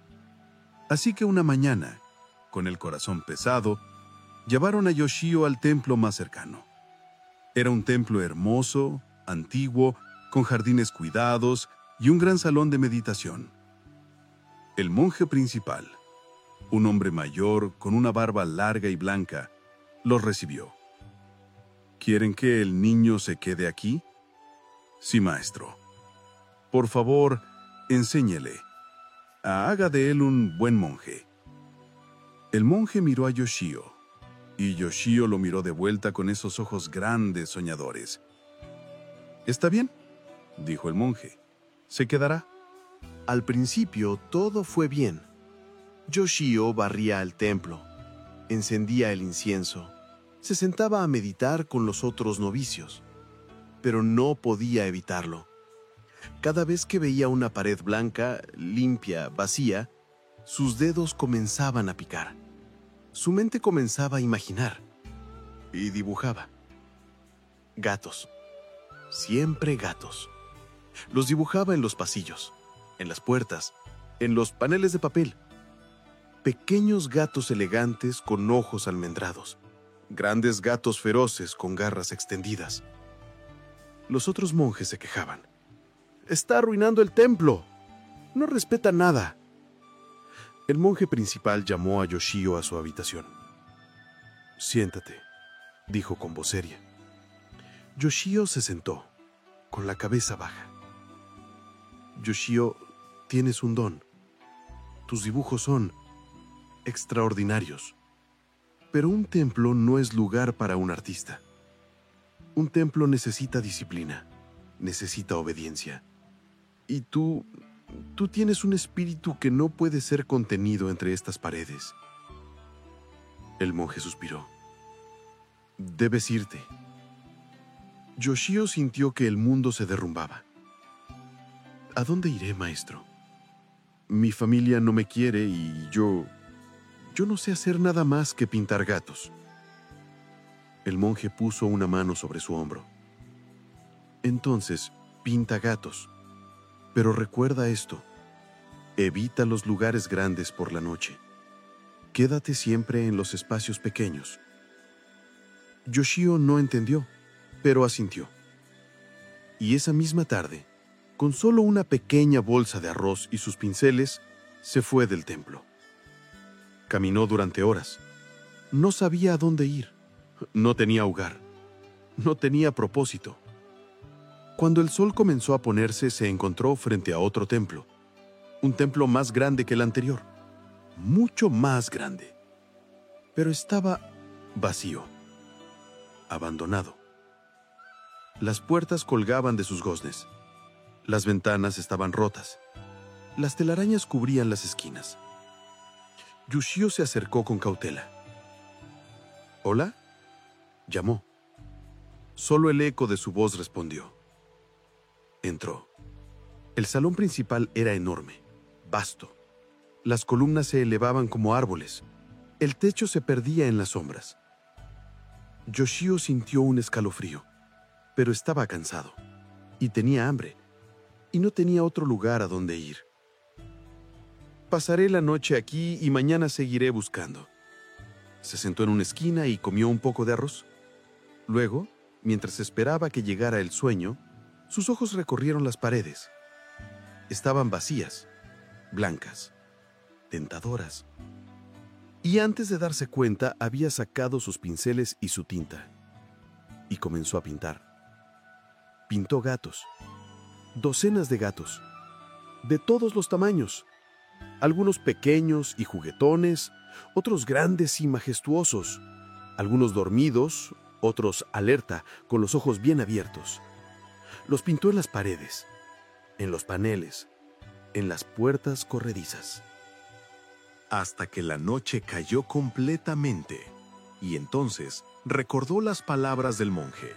Así que una mañana, con el corazón pesado, llevaron a Yoshio al templo más cercano. Era un templo hermoso, antiguo, con jardines cuidados y un gran salón de meditación. El monje principal, un hombre mayor con una barba larga y blanca, los recibió. ¿Quieren que el niño se quede aquí? Sí, maestro. Por favor, enséñele. Haga de él un buen monje. El monje miró a Yoshio, y Yoshio lo miró de vuelta con esos ojos grandes, soñadores. «Está bien», dijo el monje. «Se quedará». Al principio todo fue bien. Yoshio barría el templo, encendía el incienso, se sentaba a meditar con los otros novicios, pero no podía evitarlo. Cada vez que veía una pared blanca, limpia, vacía, sus dedos comenzaban a picar. Su mente comenzaba a imaginar y dibujaba. Gatos, siempre gatos. Los dibujaba en los pasillos, en las puertas, en los paneles de papel. Pequeños gatos elegantes con ojos almendrados. Grandes gatos feroces con garras extendidas. Los otros monjes se quejaban. «Está arruinando el templo. No respeta nada». El monje principal llamó a Yoshio a su habitación. «Siéntate», dijo con voz seria. Yoshio se sentó, con la cabeza baja. «Yoshio, tienes un don. Tus dibujos son extraordinarios. Pero un templo no es lugar para un artista. Un templo necesita disciplina, necesita obediencia. Y tú, tú tienes un espíritu que no puede ser contenido entre estas paredes». El monje suspiró. «Debes irte». Yoshio sintió que el mundo se derrumbaba. «¿A dónde iré, maestro? Mi familia no me quiere y yo... yo no sé hacer nada más que pintar gatos». El monje puso una mano sobre su hombro. «Entonces, pinta gatos. Pero recuerda esto. Evita los lugares grandes por la noche. Quédate siempre en los espacios pequeños». Yoshio no entendió, pero asintió. Y esa misma tarde, con solo una pequeña bolsa de arroz y sus pinceles, se fue del templo. Caminó durante horas. No sabía a dónde ir. No tenía hogar. No tenía propósito. Cuando el sol comenzó a ponerse, se encontró frente a otro templo. Un templo más grande que el anterior. Mucho más grande. Pero estaba vacío. Abandonado. Las puertas colgaban de sus goznes. Las ventanas estaban rotas. Las telarañas cubrían las esquinas. Yoshio se acercó con cautela. «¿Hola?», llamó. Solo el eco de su voz respondió. Entró. El salón principal era enorme, vasto. Las columnas se elevaban como árboles. El techo se perdía en las sombras. Yoshio sintió un escalofrío, pero estaba cansado y tenía hambre, y no tenía otro lugar a donde ir. Pasaré la noche aquí y mañana seguiré buscando. Se sentó en una esquina y comió un poco de arroz. Luego, mientras esperaba que llegara el sueño, sus ojos recorrieron las paredes. Estaban vacías, blancas, tentadoras. Y antes de darse cuenta, había sacado sus pinceles y su tinta. Y comenzó a pintar. Pintó gatos. Docenas de gatos. De todos los tamaños. Algunos pequeños y juguetones, otros grandes y majestuosos. Algunos dormidos, otros alerta, con los ojos bien abiertos. Los pintó en las paredes, en los paneles, en las puertas corredizas. Hasta que la noche cayó completamente, y entonces recordó las palabras del monje.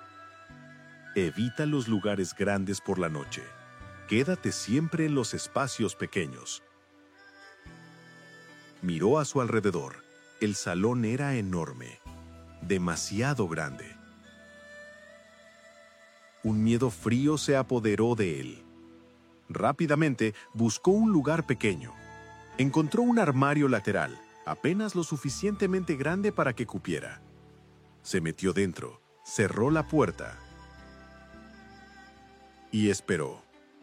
Evita los lugares grandes por la noche. Quédate siempre en los espacios pequeños. Miró a su alrededor. El salón era enorme, demasiado grande. Un miedo frío se apoderó de él. Rápidamente buscó un lugar pequeño. Encontró un armario lateral, apenas lo suficientemente grande para que cupiera. Se metió dentro, cerró la puerta y esperó.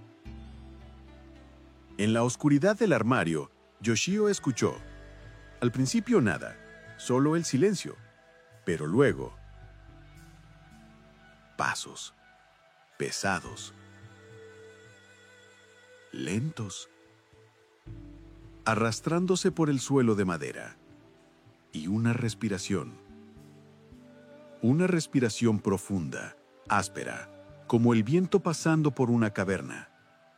En la oscuridad del armario, Yoshio escuchó. Al principio nada, solo el silencio, pero luego pasos pesados, lentos, arrastrándose por el suelo de madera, y una respiración. Una respiración profunda, áspera, como el viento pasando por una caverna.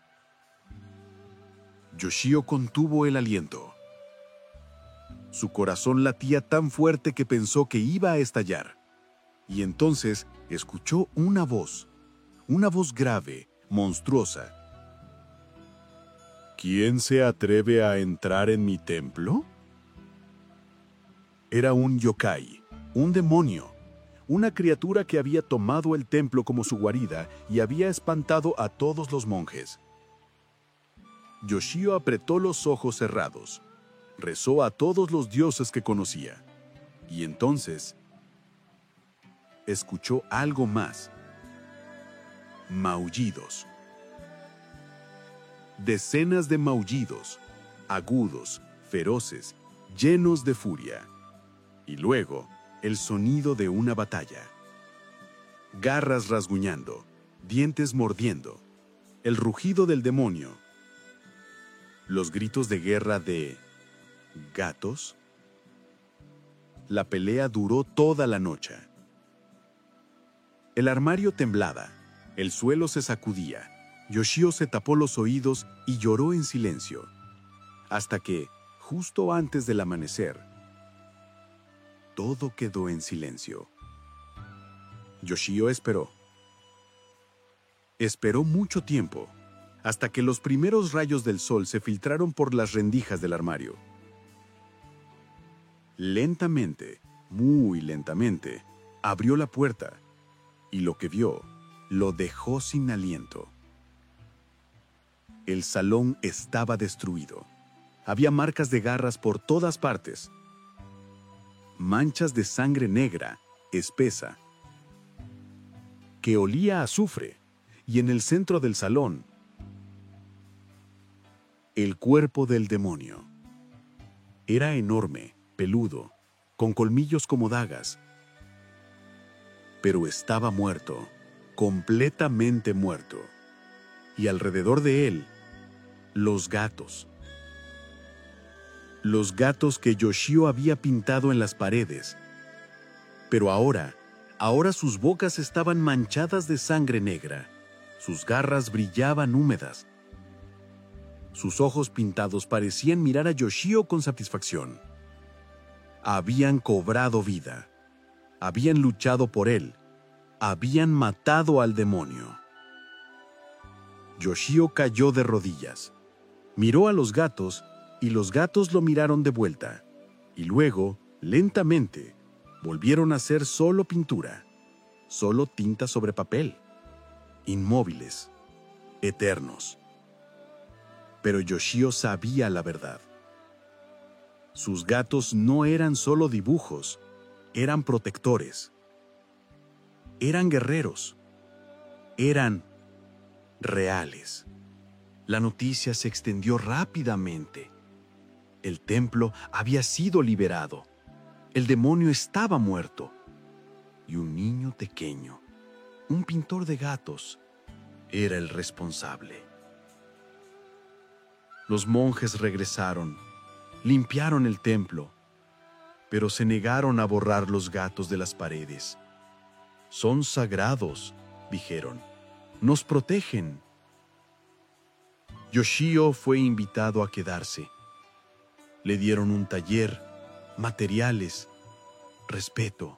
Yoshio contuvo el aliento. Su corazón latía tan fuerte que pensó que iba a estallar. Y entonces escuchó una voz, una voz grave, monstruosa. ¿Quién se atreve a entrar en mi templo? Era un yokai, un demonio, una criatura que había tomado el templo como su guarida y había espantado a todos los monjes. Yoshio apretó los ojos cerrados, rezó a todos los dioses que conocía, y entonces escuchó algo más. Maullidos. Decenas de maullidos, agudos, feroces, llenos de furia. Y luego, el sonido de una batalla. Garras rasguñando, dientes mordiendo, el rugido del demonio. Los gritos de guerra de gatos. La pelea duró toda la noche. El armario temblaba, el suelo se sacudía. Yoshio se tapó los oídos y lloró en silencio, hasta que, justo antes del amanecer, todo quedó en silencio. Yoshio esperó. Esperó mucho tiempo, hasta que los primeros rayos del sol se filtraron por las rendijas del armario. Lentamente, muy lentamente, abrió la puerta, y lo que vio lo dejó sin aliento. El salón estaba destruido. Había marcas de garras por todas partes. Manchas de sangre negra, espesa, que olía a azufre, y en el centro del salón, el cuerpo del demonio. Era enorme, peludo, con colmillos como dagas, pero estaba muerto, completamente muerto. Y alrededor de él, los gatos. Los gatos que Yoshio había pintado en las paredes. Pero ahora, ahora sus bocas estaban manchadas de sangre negra. Sus garras brillaban húmedas. Sus ojos pintados parecían mirar a Yoshio con satisfacción. Habían cobrado vida. Habían luchado por él. habían matado al demonio. Yoshio cayó de rodillas, miró a los gatos y los gatos lo miraron de vuelta, y luego, lentamente, volvieron a ser solo pintura, solo tinta sobre papel, inmóviles, eternos. Pero Yoshio sabía la verdad. Sus gatos no eran solo dibujos, eran protectores. Eran guerreros. Eran reales. La noticia se extendió rápidamente. El templo había sido liberado. El demonio estaba muerto. Y un niño pequeño, un pintor de gatos, era el responsable. Los monjes regresaron, limpiaron el templo, pero se negaron a borrar los gatos de las paredes. Son sagrados, dijeron. Nos protegen. Yoshio fue invitado a quedarse. Le dieron un taller, materiales, respeto.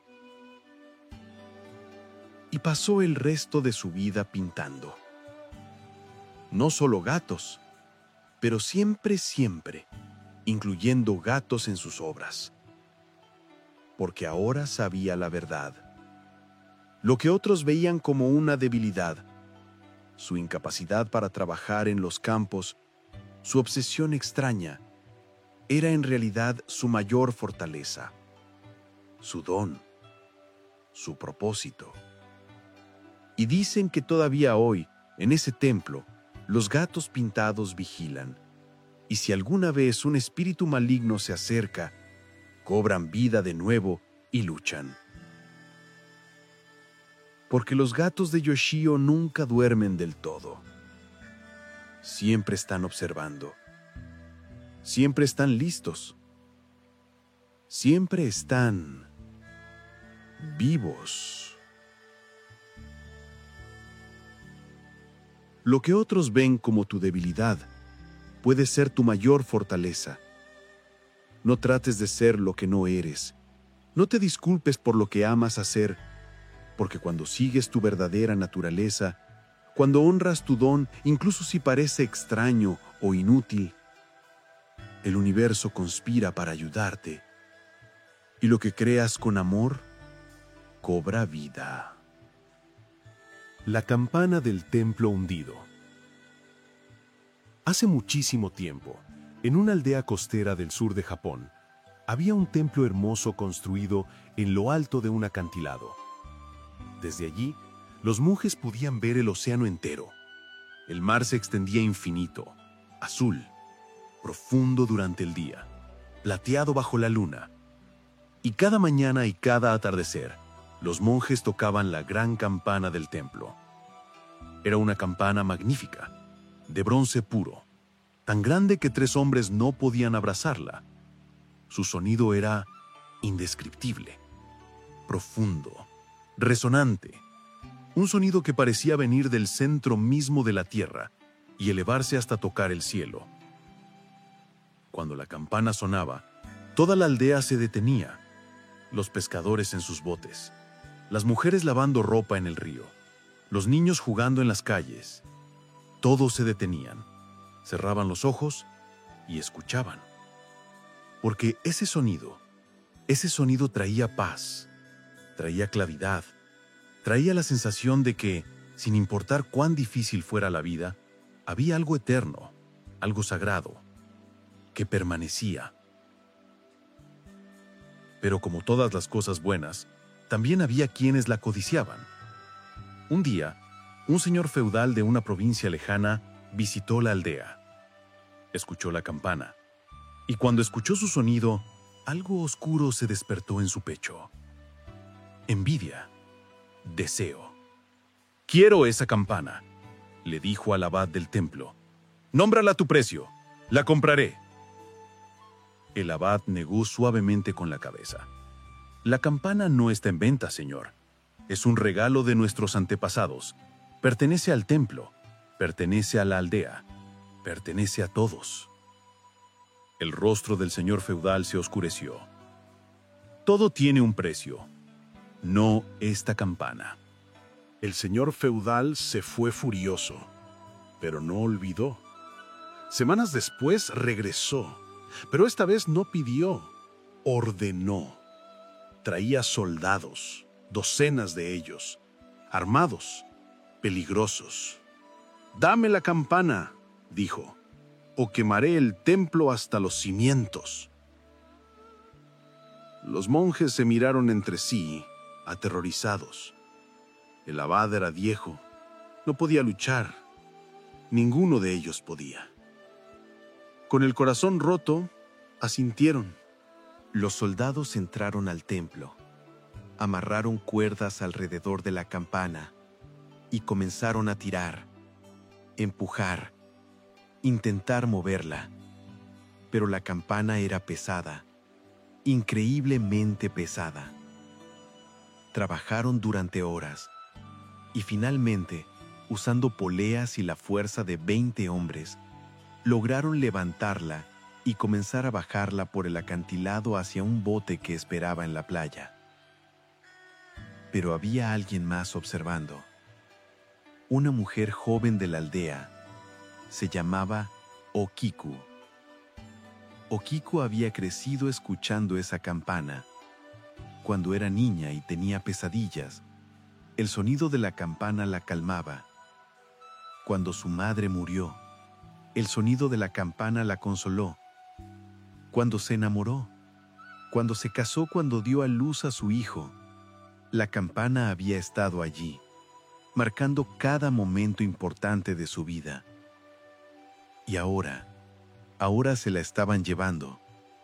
Y pasó el resto de su vida pintando. No solo gatos, pero siempre, siempre, incluyendo gatos en sus obras. Porque ahora sabía la verdad. Lo que otros veían como una debilidad, su incapacidad para trabajar en los campos, su obsesión extraña, era en realidad su mayor fortaleza, su don, su propósito. Y dicen que todavía hoy, en ese templo, los gatos pintados vigilan, y si alguna vez un espíritu maligno se acerca, cobran vida de nuevo y luchan. Porque los gatos de Yoshio nunca duermen del todo. Siempre están observando. Siempre están listos. Siempre están vivos. Lo que otros ven como tu debilidad puede ser tu mayor fortaleza. No trates de ser lo que no eres. No te disculpes por lo que amas hacer, porque cuando sigues tu verdadera naturaleza, cuando honras tu don, incluso si parece extraño o inútil, el universo conspira para ayudarte. Y lo que creas con amor, cobra vida. La campana del templo hundido. Hace muchísimo tiempo, en una aldea costera del sur de Japón, había un templo hermoso construido en lo alto de un acantilado. Desde allí, los monjes podían ver el océano entero. El mar se extendía infinito, azul, profundo durante el día, plateado bajo la luna. Y cada mañana y cada atardecer, los monjes tocaban la gran campana del templo. Era una campana magnífica, de bronce puro, tan grande que tres hombres no podían abrazarla. Su sonido era indescriptible, profundo, resonante, un sonido que parecía venir del centro mismo de la tierra y elevarse hasta tocar el cielo. Cuando la campana sonaba, toda la aldea se detenía, los pescadores en sus botes, las mujeres lavando ropa en el río, los niños jugando en las calles. Todos se detenían, cerraban los ojos y escuchaban. Porque ese sonido, ese sonido traía paz, traía claridad, traía la sensación de que, sin importar cuán difícil fuera la vida, había algo eterno, algo sagrado, que permanecía. Pero como todas las cosas buenas, también había quienes la codiciaban. Un día, un señor feudal de una provincia lejana visitó la aldea. Escuchó la campana, y cuando escuchó su sonido, algo oscuro se despertó en su pecho. Envidia, deseo. «Quiero esa campana», le dijo al abad del templo. «Nómbrala a tu precio, la compraré». El abad negó suavemente con la cabeza. «La campana no está en venta, señor. Es un regalo de nuestros antepasados. Pertenece al templo, pertenece a la aldea, pertenece a todos». El rostro del señor feudal se oscureció. «Todo tiene un precio, no esta campana». El señor feudal se fue furioso, pero no olvidó. Semanas después regresó, pero esta vez no pidió, ordenó. Traía soldados, docenas de ellos, armados, peligrosos. «Dame la campana», dijo, «o quemaré el templo hasta los cimientos». Los monjes se miraron entre sí, aterrorizados. El abad era viejo, no podía luchar. Ninguno de ellos podía. Con el corazón roto, asintieron. Los soldados entraron al templo, amarraron cuerdas alrededor de la campana y comenzaron a tirar, empujar, intentar moverla. Pero la campana era pesada, increíblemente pesada. Trabajaron durante horas y finalmente, usando poleas y la fuerza de veinte hombres, lograron levantarla y comenzar a bajarla por el acantilado hacia un bote que esperaba en la playa. Pero había alguien más observando. Una mujer joven de la aldea. Se llamaba Okiku. Okiku había crecido escuchando esa campana. Cuando era niña y tenía pesadillas, el sonido de la campana la calmaba. Cuando su madre murió, el sonido de la campana la consoló. Cuando se enamoró, cuando se casó, cuando dio a luz a su hijo, la campana había estado allí, marcando cada momento importante de su vida. Y ahora, ahora se la estaban llevando.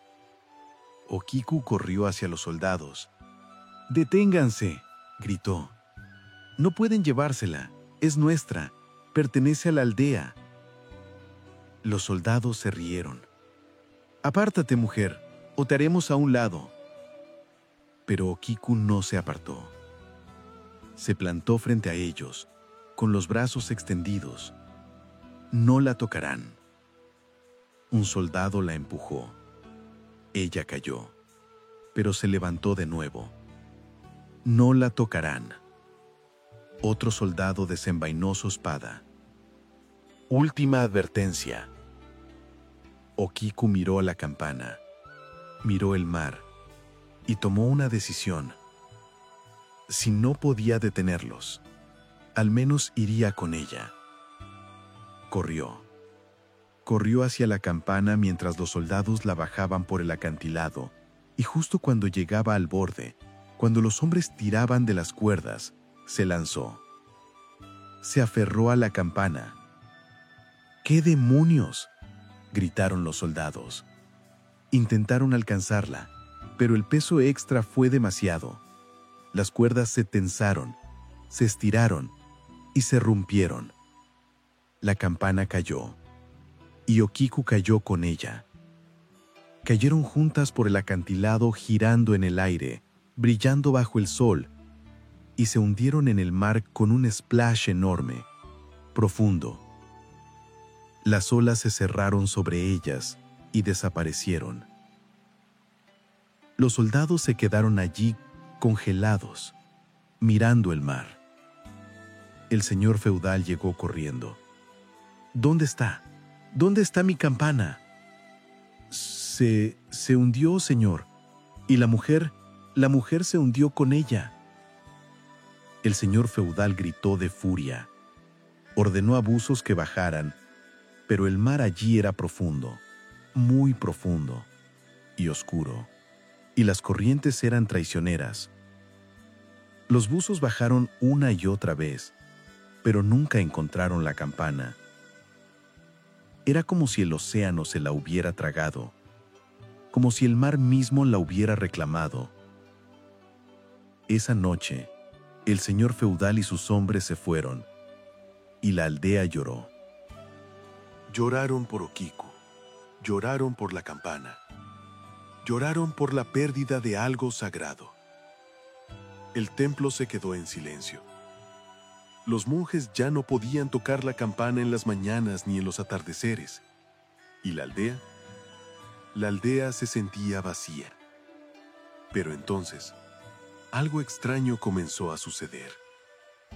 Okiku corrió hacia los soldados. «¡Deténganse!», gritó. «No pueden llevársela, es nuestra, pertenece a la aldea». Los soldados se rieron. «Apártate, mujer, o te haremos a un lado». Pero Okiku no se apartó. Se plantó frente a ellos, con los brazos extendidos. «No la tocarán». Un soldado la empujó. Ella cayó, pero se levantó de nuevo. «No la tocarán». Otro soldado desenvainó su espada. Última advertencia. Okiku miró a la campana, miró el mar y tomó una decisión. Si no podía detenerlos, al menos iría con ella. Corrió. Corrió hacia la campana mientras los soldados la bajaban por el acantilado, y justo cuando llegaba al borde, cuando los hombres tiraban de las cuerdas, se lanzó. Se aferró a la campana. «¿Qué demonios?», gritaron los soldados. Intentaron alcanzarla, pero el peso extra fue demasiado. Las cuerdas se tensaron, se estiraron y se rompieron. La campana cayó, y Okiku cayó con ella. Cayeron juntas por el acantilado, girando en el aire, brillando bajo el sol, y se hundieron en el mar con un splash enorme, profundo. Las olas se cerraron sobre ellas y desaparecieron. Los soldados se quedaron allí congelados, mirando el mar. El señor feudal llegó corriendo. «¿Dónde está? ¿Dónde está mi campana?» Se... se hundió, señor. Y la mujer, la mujer se hundió con ella. El señor feudal gritó de furia. Ordenó a buzos que bajaran, pero el mar allí era profundo, muy profundo y oscuro, y las corrientes eran traicioneras. Los buzos bajaron una y otra vez, pero nunca encontraron la campana. Era como si el océano se la hubiera tragado, como si el mar mismo la hubiera reclamado. Esa noche, el señor feudal y sus hombres se fueron, y la aldea lloró. Lloraron por Okiku, lloraron por la campana, lloraron por la pérdida de algo sagrado. El templo se quedó en silencio. Los monjes ya no podían tocar la campana en las mañanas ni en los atardeceres. ¿Y la aldea? La aldea se sentía vacía. Pero entonces, algo extraño comenzó a suceder.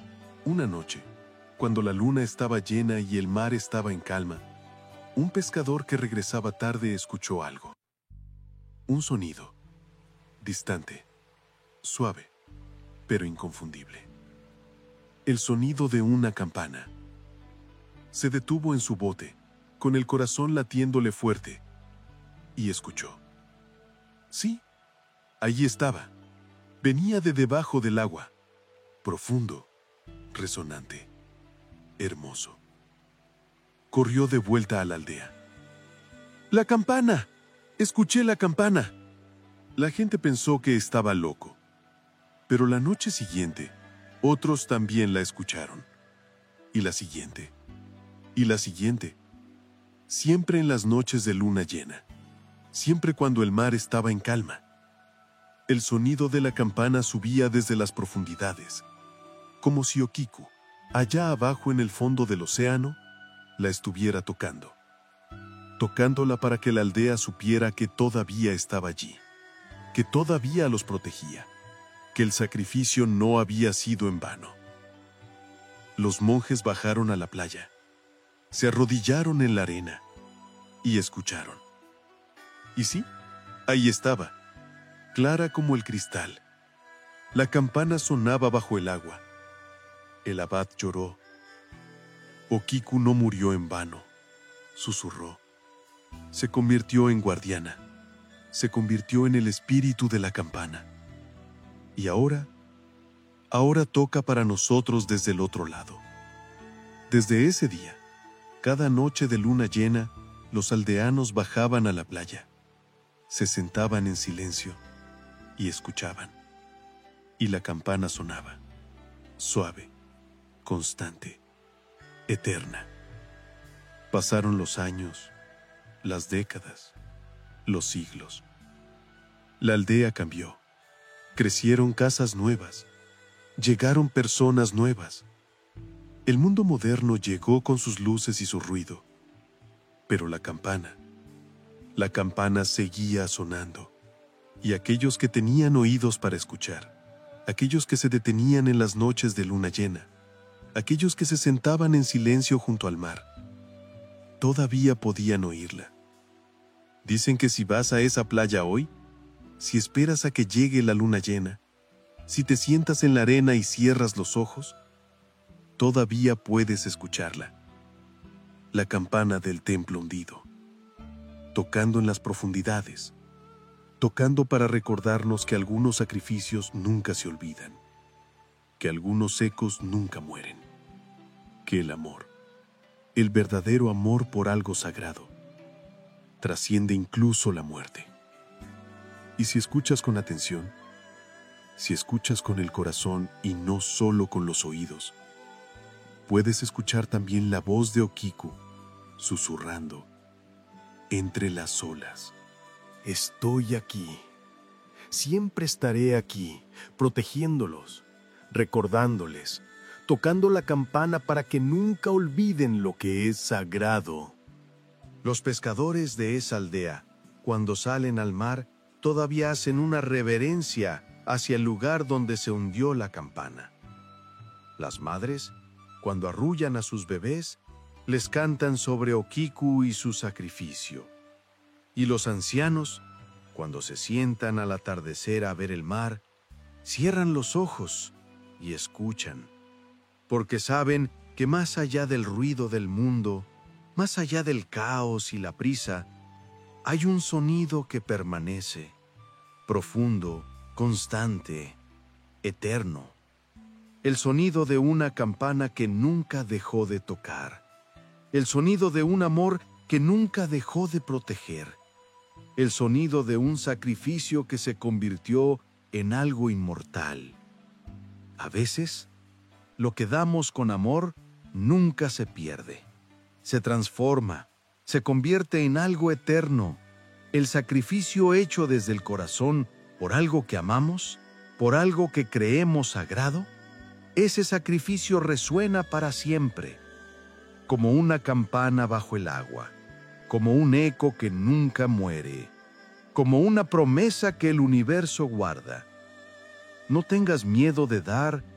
Una noche, cuando la luna estaba llena y el mar estaba en calma, un pescador que regresaba tarde escuchó algo. Un sonido, distante, suave, pero inconfundible. El sonido de una campana. Se detuvo en su bote, con el corazón latiéndole fuerte, y escuchó. Sí, allí estaba. Venía de debajo del agua, profundo, resonante, hermoso. Corrió de vuelta a la aldea. ¡La campana! ¡Escuché la campana! La gente pensó que estaba loco, pero la noche siguiente, otros también la escucharon. Y la siguiente, y la siguiente. Siempre en las noches de luna llena, siempre cuando el mar estaba en calma. El sonido de la campana subía desde las profundidades, como si Okiku, allá abajo en el fondo del océano, la estuviera tocando. Tocándola para que la aldea supiera que todavía estaba allí, que todavía los protegía, que el sacrificio no había sido en vano. Los monjes bajaron a la playa, se arrodillaron en la arena y escucharon. Y sí, ahí estaba, clara como el cristal. La campana sonaba bajo el agua. El abad lloró. Okiku no murió en vano, susurró. Se convirtió en guardiana, se convirtió en el espíritu de la campana. Y ahora, ahora toca para nosotros desde el otro lado. Desde ese día, cada noche de luna llena, los aldeanos bajaban a la playa, se sentaban en silencio y escuchaban. Y la campana sonaba, suave, constante, eterna. Pasaron los años, las décadas, los siglos. La aldea cambió. Crecieron casas nuevas. Llegaron personas nuevas. El mundo moderno llegó con sus luces y su ruido. Pero la campana, la campana seguía sonando. Y aquellos que tenían oídos para escuchar, aquellos que se detenían en las noches de luna llena, aquellos que se sentaban en silencio junto al mar, todavía podían oírla. Dicen que si vas a esa playa hoy, si esperas a que llegue la luna llena, si te sientas en la arena y cierras los ojos, todavía puedes escucharla. La campana del templo hundido, tocando en las profundidades, tocando para recordarnos que algunos sacrificios nunca se olvidan, que algunos ecos nunca mueren, que el amor, el verdadero amor por algo sagrado, trasciende incluso la muerte. Y si escuchas con atención, si escuchas con el corazón y no solo con los oídos, puedes escuchar también la voz de Okiku susurrando entre las olas. Estoy aquí. Siempre estaré aquí, protegiéndolos, recordándoles, tocando la campana para que nunca olviden lo que es sagrado. Los pescadores de esa aldea, cuando salen al mar, todavía hacen una reverencia hacia el lugar donde se hundió la campana. Las madres, cuando arrullan a sus bebés, les cantan sobre Okiku y su sacrificio. Y los ancianos, cuando se sientan al atardecer a ver el mar, cierran los ojos y escuchan, porque saben que más allá del ruido del mundo, más allá del caos y la prisa, hay un sonido que permanece, profundo, constante, eterno. El sonido de una campana que nunca dejó de tocar. El sonido de un amor que nunca dejó de proteger. El sonido de un sacrificio que se convirtió en algo inmortal. A veces, lo que damos con amor nunca se pierde. Se transforma, se convierte en algo eterno. El sacrificio hecho desde el corazón por algo que amamos, por algo que creemos sagrado, ese sacrificio resuena para siempre, como una campana bajo el agua, como un eco que nunca muere, como una promesa que el universo guarda. No tengas miedo de dar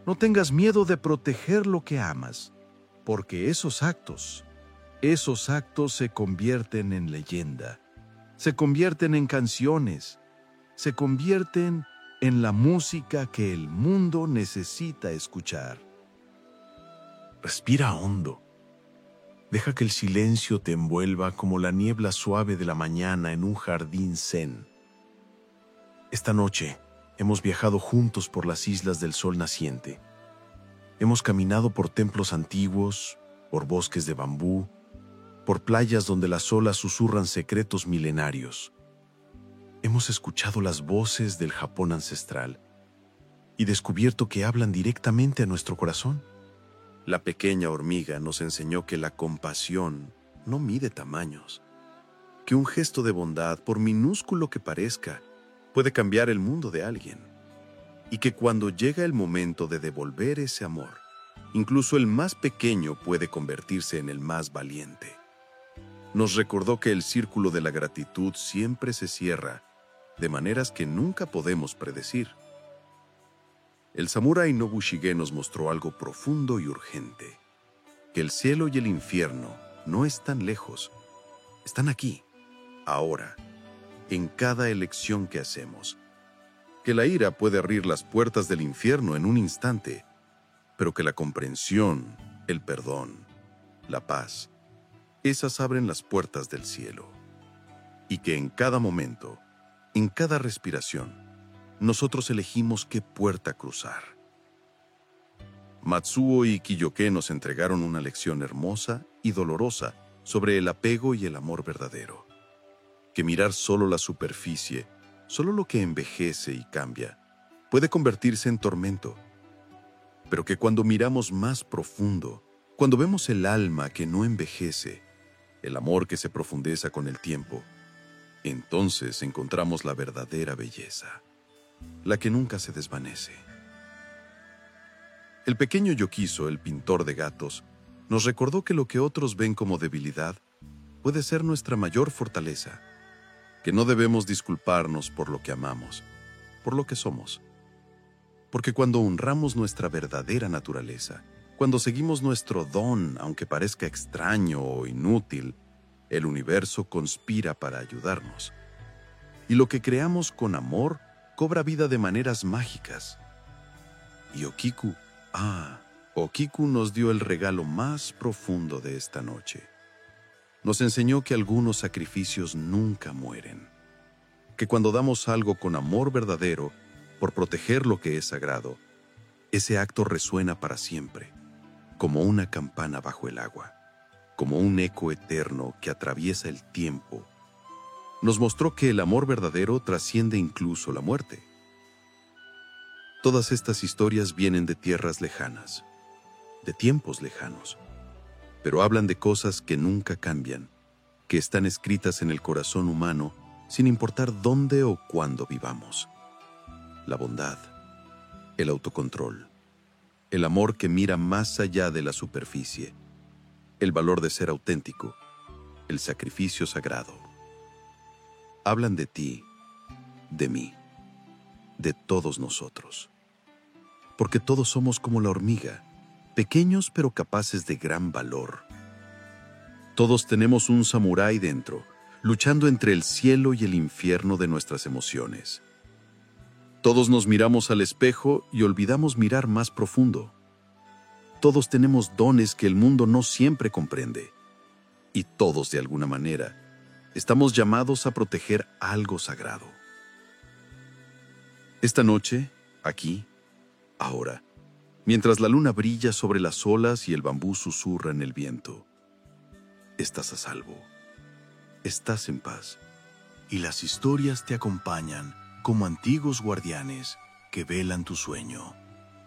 No tengas miedo de proteger lo que amas, porque esos actos, esos actos se convierten en leyenda, se convierten en canciones, se convierten en la música que el mundo necesita escuchar. Respira hondo. Deja que el silencio te envuelva como la niebla suave de la mañana en un jardín zen. Esta noche hemos viajado juntos por las islas del sol naciente. Hemos caminado por templos antiguos, por bosques de bambú, por playas donde las olas susurran secretos milenarios. Hemos escuchado las voces del Japón ancestral y descubierto que hablan directamente a nuestro corazón. La pequeña hormiga nos enseñó que la compasión no mide tamaños, que un gesto de bondad, por minúsculo que parezca, puede cambiar el mundo de alguien, y que cuando llega el momento de devolver ese amor, incluso el más pequeño puede convertirse en el más valiente. Nos recordó que el círculo de la gratitud siempre se cierra de maneras que nunca podemos predecir. El samurái Nobushige nos mostró algo profundo y urgente, que el cielo y el infierno no están lejos, están aquí, ahora, en cada elección que hacemos. Que la ira puede abrir las puertas del infierno en un instante, pero que la comprensión, el perdón, la paz, esas abren las puertas del cielo. Y que en cada momento, en cada respiración, nosotros elegimos qué puerta cruzar. Matsuo y Kiyoke nos entregaron una lección hermosa y dolorosa sobre el apego y el amor verdadero. Que mirar solo la superficie, solo lo que envejece y cambia, puede convertirse en tormento. Pero que cuando miramos más profundo, cuando vemos el alma que no envejece, el amor que se profundeza con el tiempo, entonces encontramos la verdadera belleza, la que nunca se desvanece. El pequeño Yokizo, el pintor de gatos, nos recordó que lo que otros ven como debilidad puede ser nuestra mayor fortaleza, que no debemos disculparnos por lo que amamos, por lo que somos. Porque cuando honramos nuestra verdadera naturaleza, cuando seguimos nuestro don, aunque parezca extraño o inútil, el universo conspira para ayudarnos. Y lo que creamos con amor cobra vida de maneras mágicas. Y Okiku, ah, Okiku nos dio el regalo más profundo de esta noche. Nos enseñó que algunos sacrificios nunca mueren. Que cuando damos algo con amor verdadero, por proteger lo que es sagrado, ese acto resuena para siempre, como una campana bajo el agua, como un eco eterno que atraviesa el tiempo. Nos mostró que el amor verdadero trasciende incluso la muerte. Todas estas historias vienen de tierras lejanas, de tiempos lejanos, pero hablan de cosas que nunca cambian, que están escritas en el corazón humano sin importar dónde o cuándo vivamos. La bondad, el autocontrol, el amor que mira más allá de la superficie, el valor de ser auténtico, el sacrificio sagrado. Hablan de ti, de mí, de todos nosotros. Porque todos somos como la hormiga, pequeños pero capaces de gran valor. Todos tenemos un samurái dentro, luchando entre el cielo y el infierno de nuestras emociones. Todos nos miramos al espejo y olvidamos mirar más profundo. Todos tenemos dones que el mundo no siempre comprende. Y todos, de alguna manera, estamos llamados a proteger algo sagrado. Esta noche, aquí, ahora, mientras la luna brilla sobre las olas y el bambú susurra en el viento, estás a salvo, estás en paz, y las historias te acompañan como antiguos guardianes que velan tu sueño.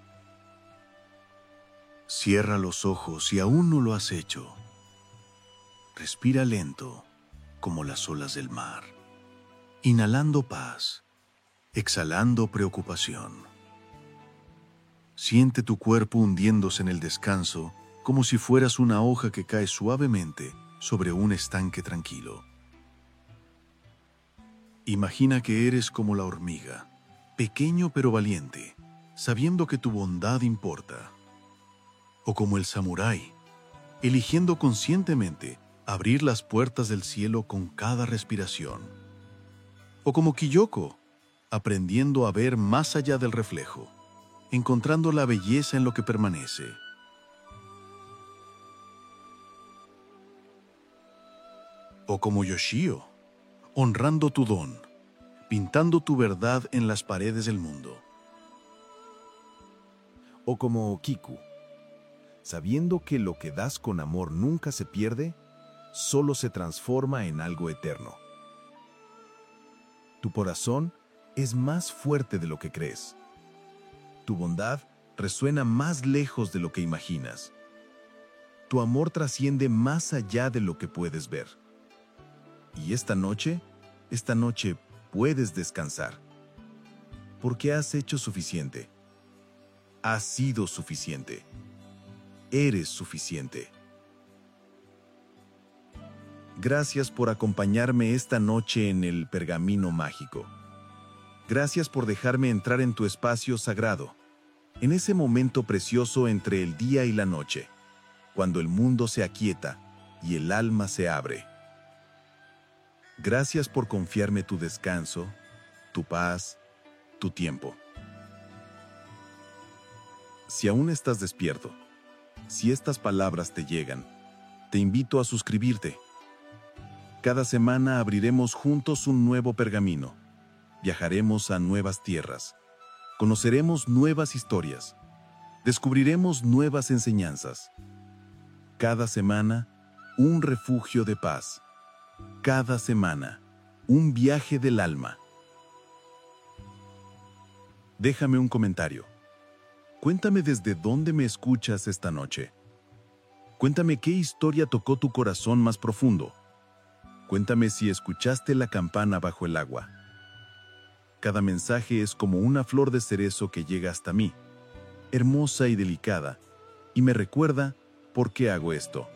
Cierra los ojos si aún no lo has hecho. Respira lento, como las olas del mar, inhalando paz, exhalando preocupación. Siente tu cuerpo hundiéndose en el descanso como si fueras una hoja que cae suavemente sobre un estanque tranquilo. Imagina que eres como la hormiga, pequeño pero valiente, sabiendo que tu bondad importa. O como el samurái, eligiendo conscientemente abrir las puertas del cielo con cada respiración. O como Kyoko, aprendiendo a ver más allá del reflejo, encontrando la belleza en lo que permanece. O como Yoshio, honrando tu don, pintando tu verdad en las paredes del mundo. O como Kiku, sabiendo que lo que das con amor nunca se pierde, solo se transforma en algo eterno. Tu corazón es más fuerte de lo que crees. Tu bondad resuena más lejos de lo que imaginas. Tu amor trasciende más allá de lo que puedes ver. Y esta noche, esta noche puedes descansar. Porque has hecho suficiente. Has sido suficiente. Eres suficiente. Gracias por acompañarme esta noche en el Pergamino Mágico. Gracias por dejarme entrar en tu espacio sagrado, en ese momento precioso entre el día y la noche, cuando el mundo se aquieta y el alma se abre. Gracias por confiarme tu descanso, tu paz, tu tiempo. Si aún estás despierto, si estas palabras te llegan, te invito a suscribirte. Cada semana abriremos juntos un nuevo pergamino. Viajaremos a nuevas tierras. Conoceremos nuevas historias. Descubriremos nuevas enseñanzas. Cada semana, un refugio de paz. Cada semana, un viaje del alma. Déjame un comentario. Cuéntame desde dónde me escuchas esta noche. Cuéntame qué historia tocó tu corazón más profundo. Cuéntame si escuchaste la campana bajo el agua. Cada mensaje es como una flor de cerezo que llega hasta mí, hermosa y delicada, y me recuerda por qué hago esto.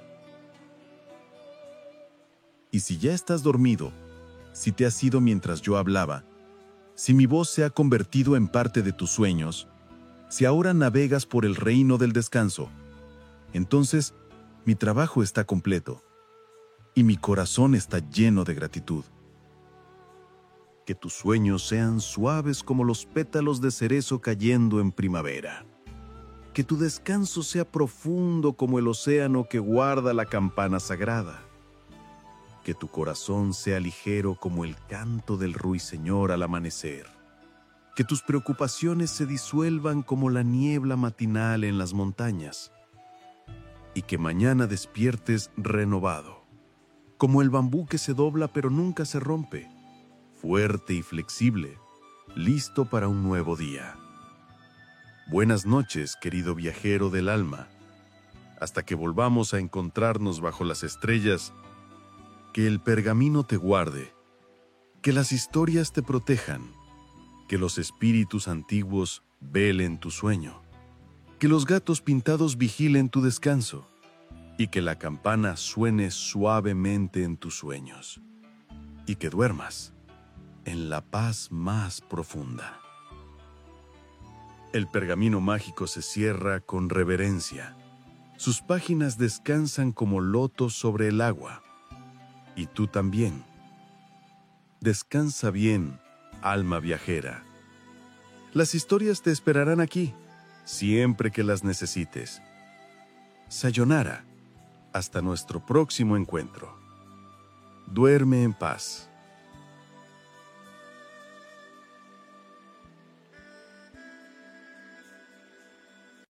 Y si ya estás dormido, si te has ido mientras yo hablaba, si mi voz se ha convertido en parte de tus sueños, si ahora navegas por el reino del descanso, entonces mi trabajo está completo y mi corazón está lleno de gratitud. Que tus sueños sean suaves como los pétalos de cerezo cayendo en primavera. Que tu descanso sea profundo como el océano que guarda la campana sagrada. Que tu corazón sea ligero como el canto del ruiseñor al amanecer. Que tus preocupaciones se disuelvan como la niebla matinal en las montañas. Y que mañana despiertes renovado, como el bambú que se dobla pero nunca se rompe, fuerte y flexible, listo para un nuevo día. Buenas noches, querido viajero del alma. Hasta que volvamos a encontrarnos bajo las estrellas, que el pergamino te guarde, que las historias te protejan, que los espíritus antiguos velen tu sueño, que los gatos pintados vigilen tu descanso y que la campana suene suavemente en tus sueños y que duermas en la paz más profunda. El pergamino mágico se cierra con reverencia. Sus páginas descansan como lotos sobre el agua. Y tú también. Descansa bien, alma viajera. Las historias te esperarán aquí, siempre que las necesites. Sayonara, hasta nuestro próximo encuentro. Duerme en paz.